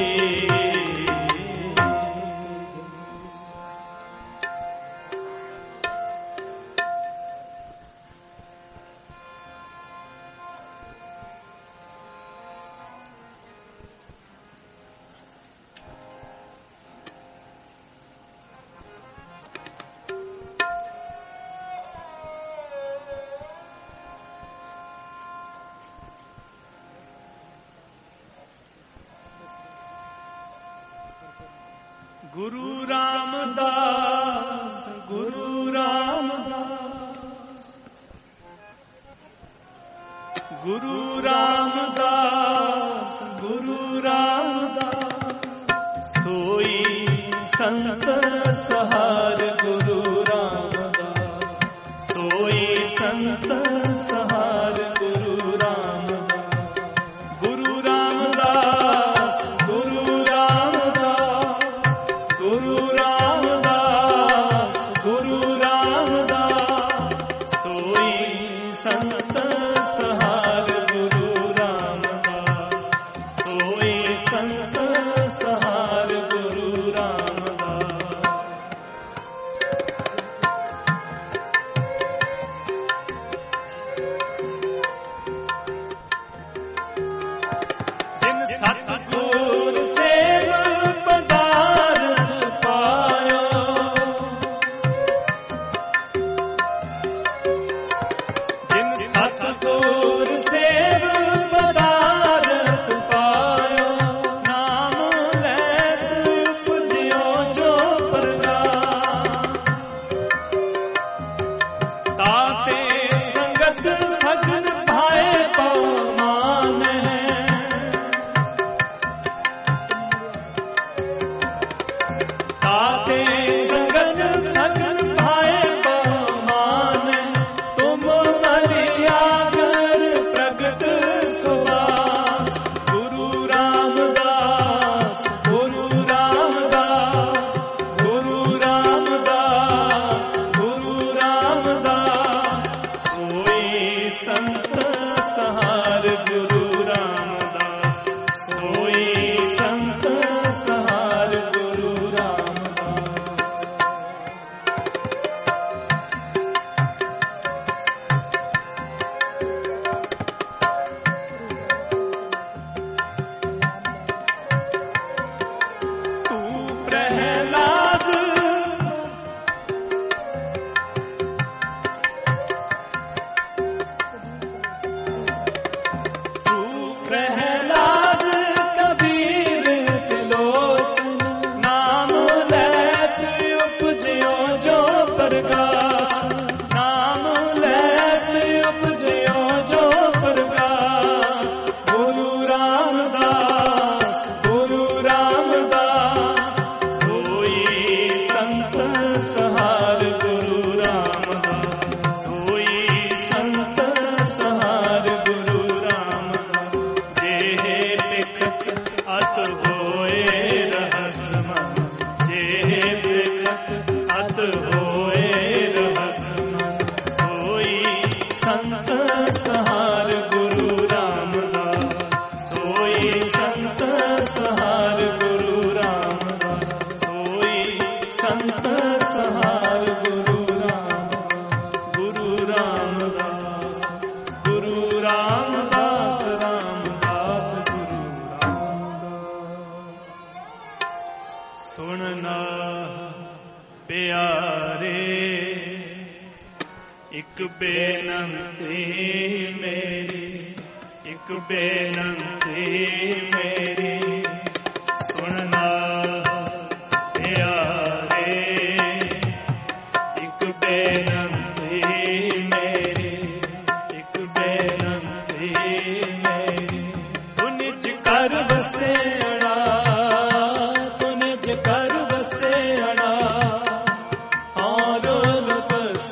गुरु रामदास गुरु रामदास गुरु रामदास गुरु रामदास सोई संत सहार गुरु रामदास सोई संत सहार गुरु रामदास गुरु रामदास गुरु रामदास गुरु रामदास सुनना प्यारे एक बेनती मेरी, एक बेनती मेरी सुनना प्यारे एक बेनती मेरी, एक बेनती मेरी तू निज कर बसे अड़ा, तू निज कर बसे अड़ा और बस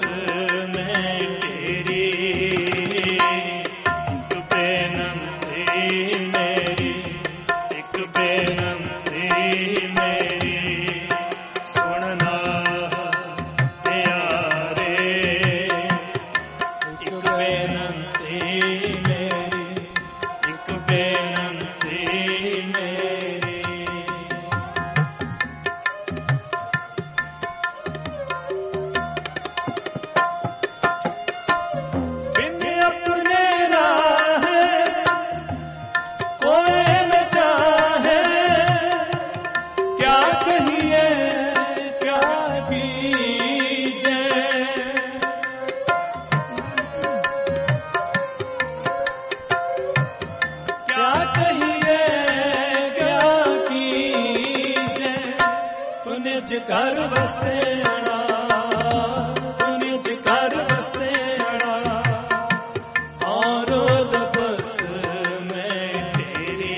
कर बसे अड़ा, तू निज कर बसे अड़ा और बस में तेरी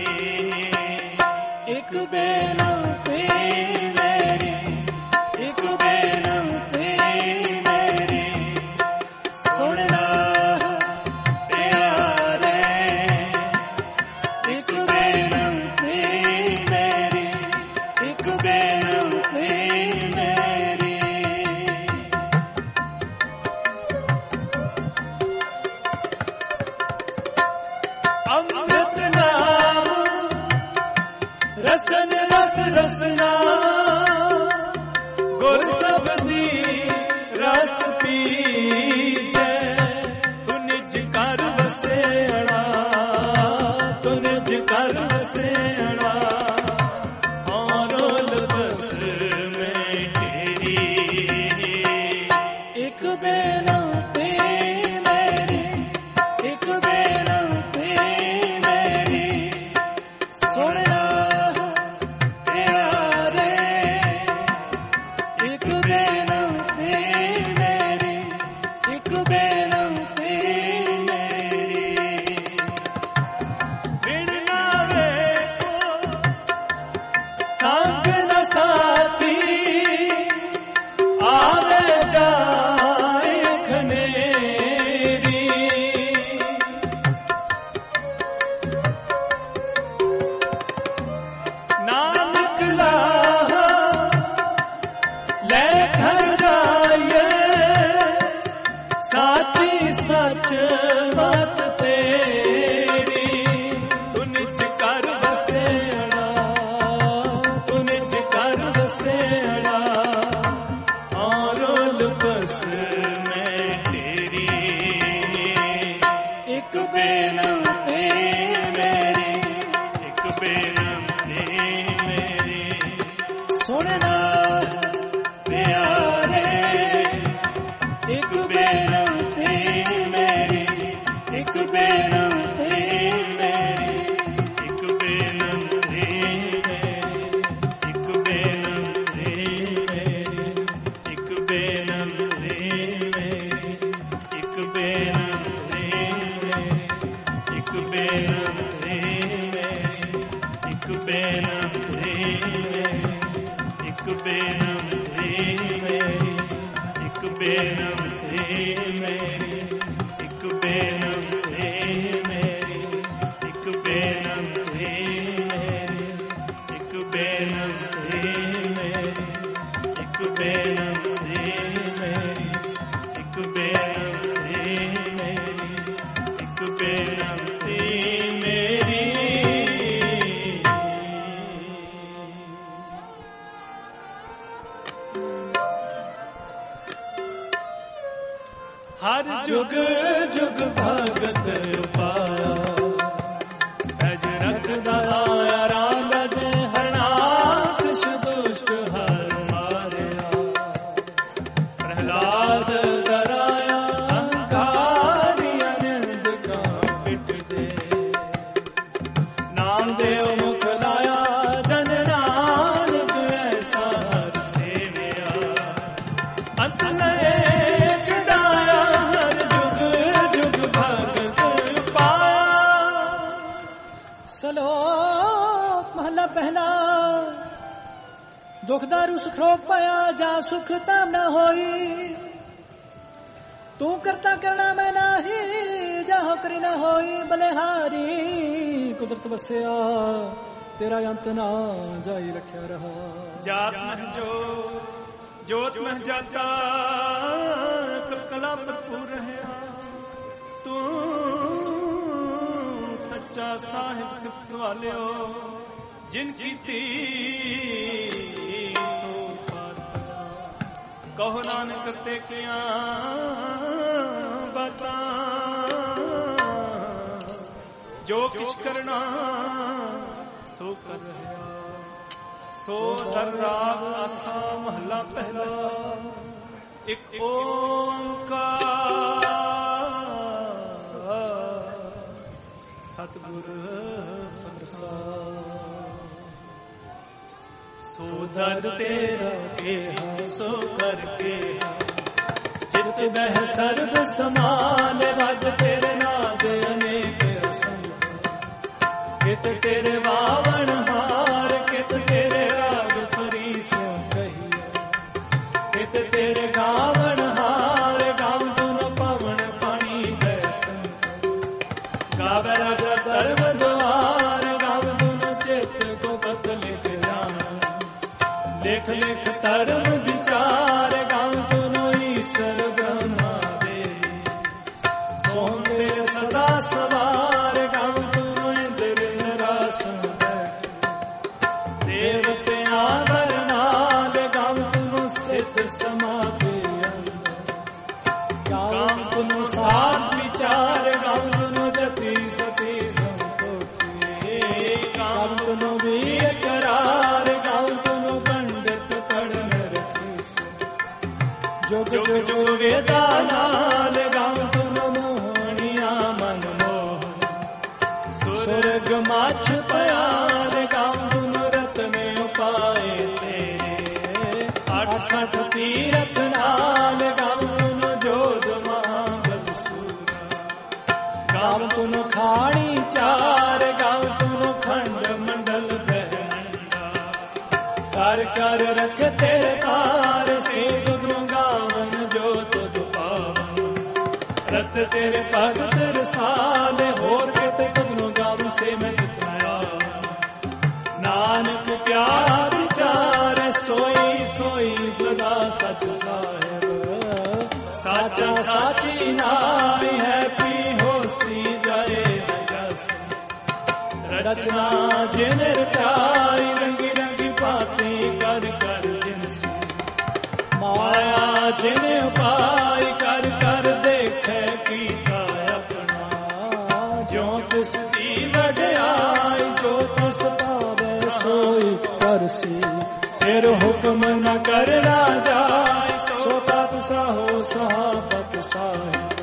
एक बेनती मेरी, एक बेनती मेरी सुनना प्यारे एक बेनती मेरी, एक बेनती मेरी अमृत नाम रसन रस रसना गुर सबदी रस पीजे तू निज कर बसे अड़ा, तू निज कर बसे अड़ा और बस में तेरी एक बेनती मेरी, एक बेनती मेरी सुनना प्यारे एक बेनती मेरी, एक बेनती मेरी बिन नावे को साथ न साथी आवे जाए खनेरी नानक लाहा ले घर जाइए साची सच बात तेरी तू निज कर बसे अड़ा, तू निज कर बसे अड़ा और बस में तेरी एक बेनती मेरी, एक बेनती मेरी सुनना प्यारे एक बेनती मेरी, एक बेनती मेरी, एक बेनती मेरी, एक बेनती मेरी, एक बेनती मेरी, एक बेनती मेरी, एक बेनती मेरी, एक बेनती मेरी, एक बेनती मेरी, एक बेनती मेरी, एक बेनती मेरी, एक बेनती मेरी, एक बेनती मेरी, एक बेनती मेरी, एक बेनती मेरी, एक बेनती मेरी हर जुग जुग भगत पाया अज रखदा आया राम जे हरनाथ दुष्ट हर मारिया प्रहलाद डराया अहंकारी अनिंद का पिट दे नाम देव मुख लाया जन नानक ऐसा हर सेविया अंत लये छुड़ाया हर जुग जुग भगत पाया। सलोक महला पहला दुखदारू सुखरोग पाया जा सुख ताम न होई तू करता करना मैं नाही जा करी न होई बलिहारी कुदरत बसिया तेरा अंत ना जाई रखिया रहा। जात मह जो जोत मह जाता कलकला भरपूर रहा तू सच्चा साहिब सिफ्त वालियो जिन कीती सो पार कहो नानक ते किया बातां जो किछ करना सो कर रहा सो दर राग आसा महला पहला एक ओंकार सतगुर सो दर तेरा केहा सो करके चित बह सर्व समान रज तेरे नाद अनेक कित तेरे वावन हार कित तेरे राग फरीसों कहिया कित तेरे गावन हार गाव तुन पवन पानी बैसन गावे रग धर्म द्वार गाव तुन चित को पत लिख जाना लेख लेख धर्म विचार गाव तुन ईश्वर ब्रह्मा देवी सोम तेरे सदा सवार गाव समाधि काम तुनु साध विचार गाम तुनु जति सती संतोषी काम तुनु वीर करार गाम तुनु पंडित पढ़न रखी जोग जोग वेदानाल गाम तुनु मोहनिया मन मोहन स्वर्ग माछ प्यार गाम तुनु रत में उपाय सत तीरथ नाल गाम तुनु जोध महाबल सूरा गाम तुनु खाणी चार गाम तुनु खंड मंडल बहनंदा कर कर रख तेरे तार से गुरु गावन जो तुद पावन रत तेरे भगत रसाल होर कित गुरु गाव से मैं कितना नानक प्यारा विचार सोई सोई सदा सच साहिब साचा साची नाई है पी होसी जाए जस रचना जिन रचाई रंगी रंगी बातें कर कर जिनसी माया जिन उपाय कर कर देखे कीता अपना जो तिसकी वड्याई जो तिस पावे सोई करसी फिर हुक्म न करना जाए सो तत्सा हो सहाबत साहिब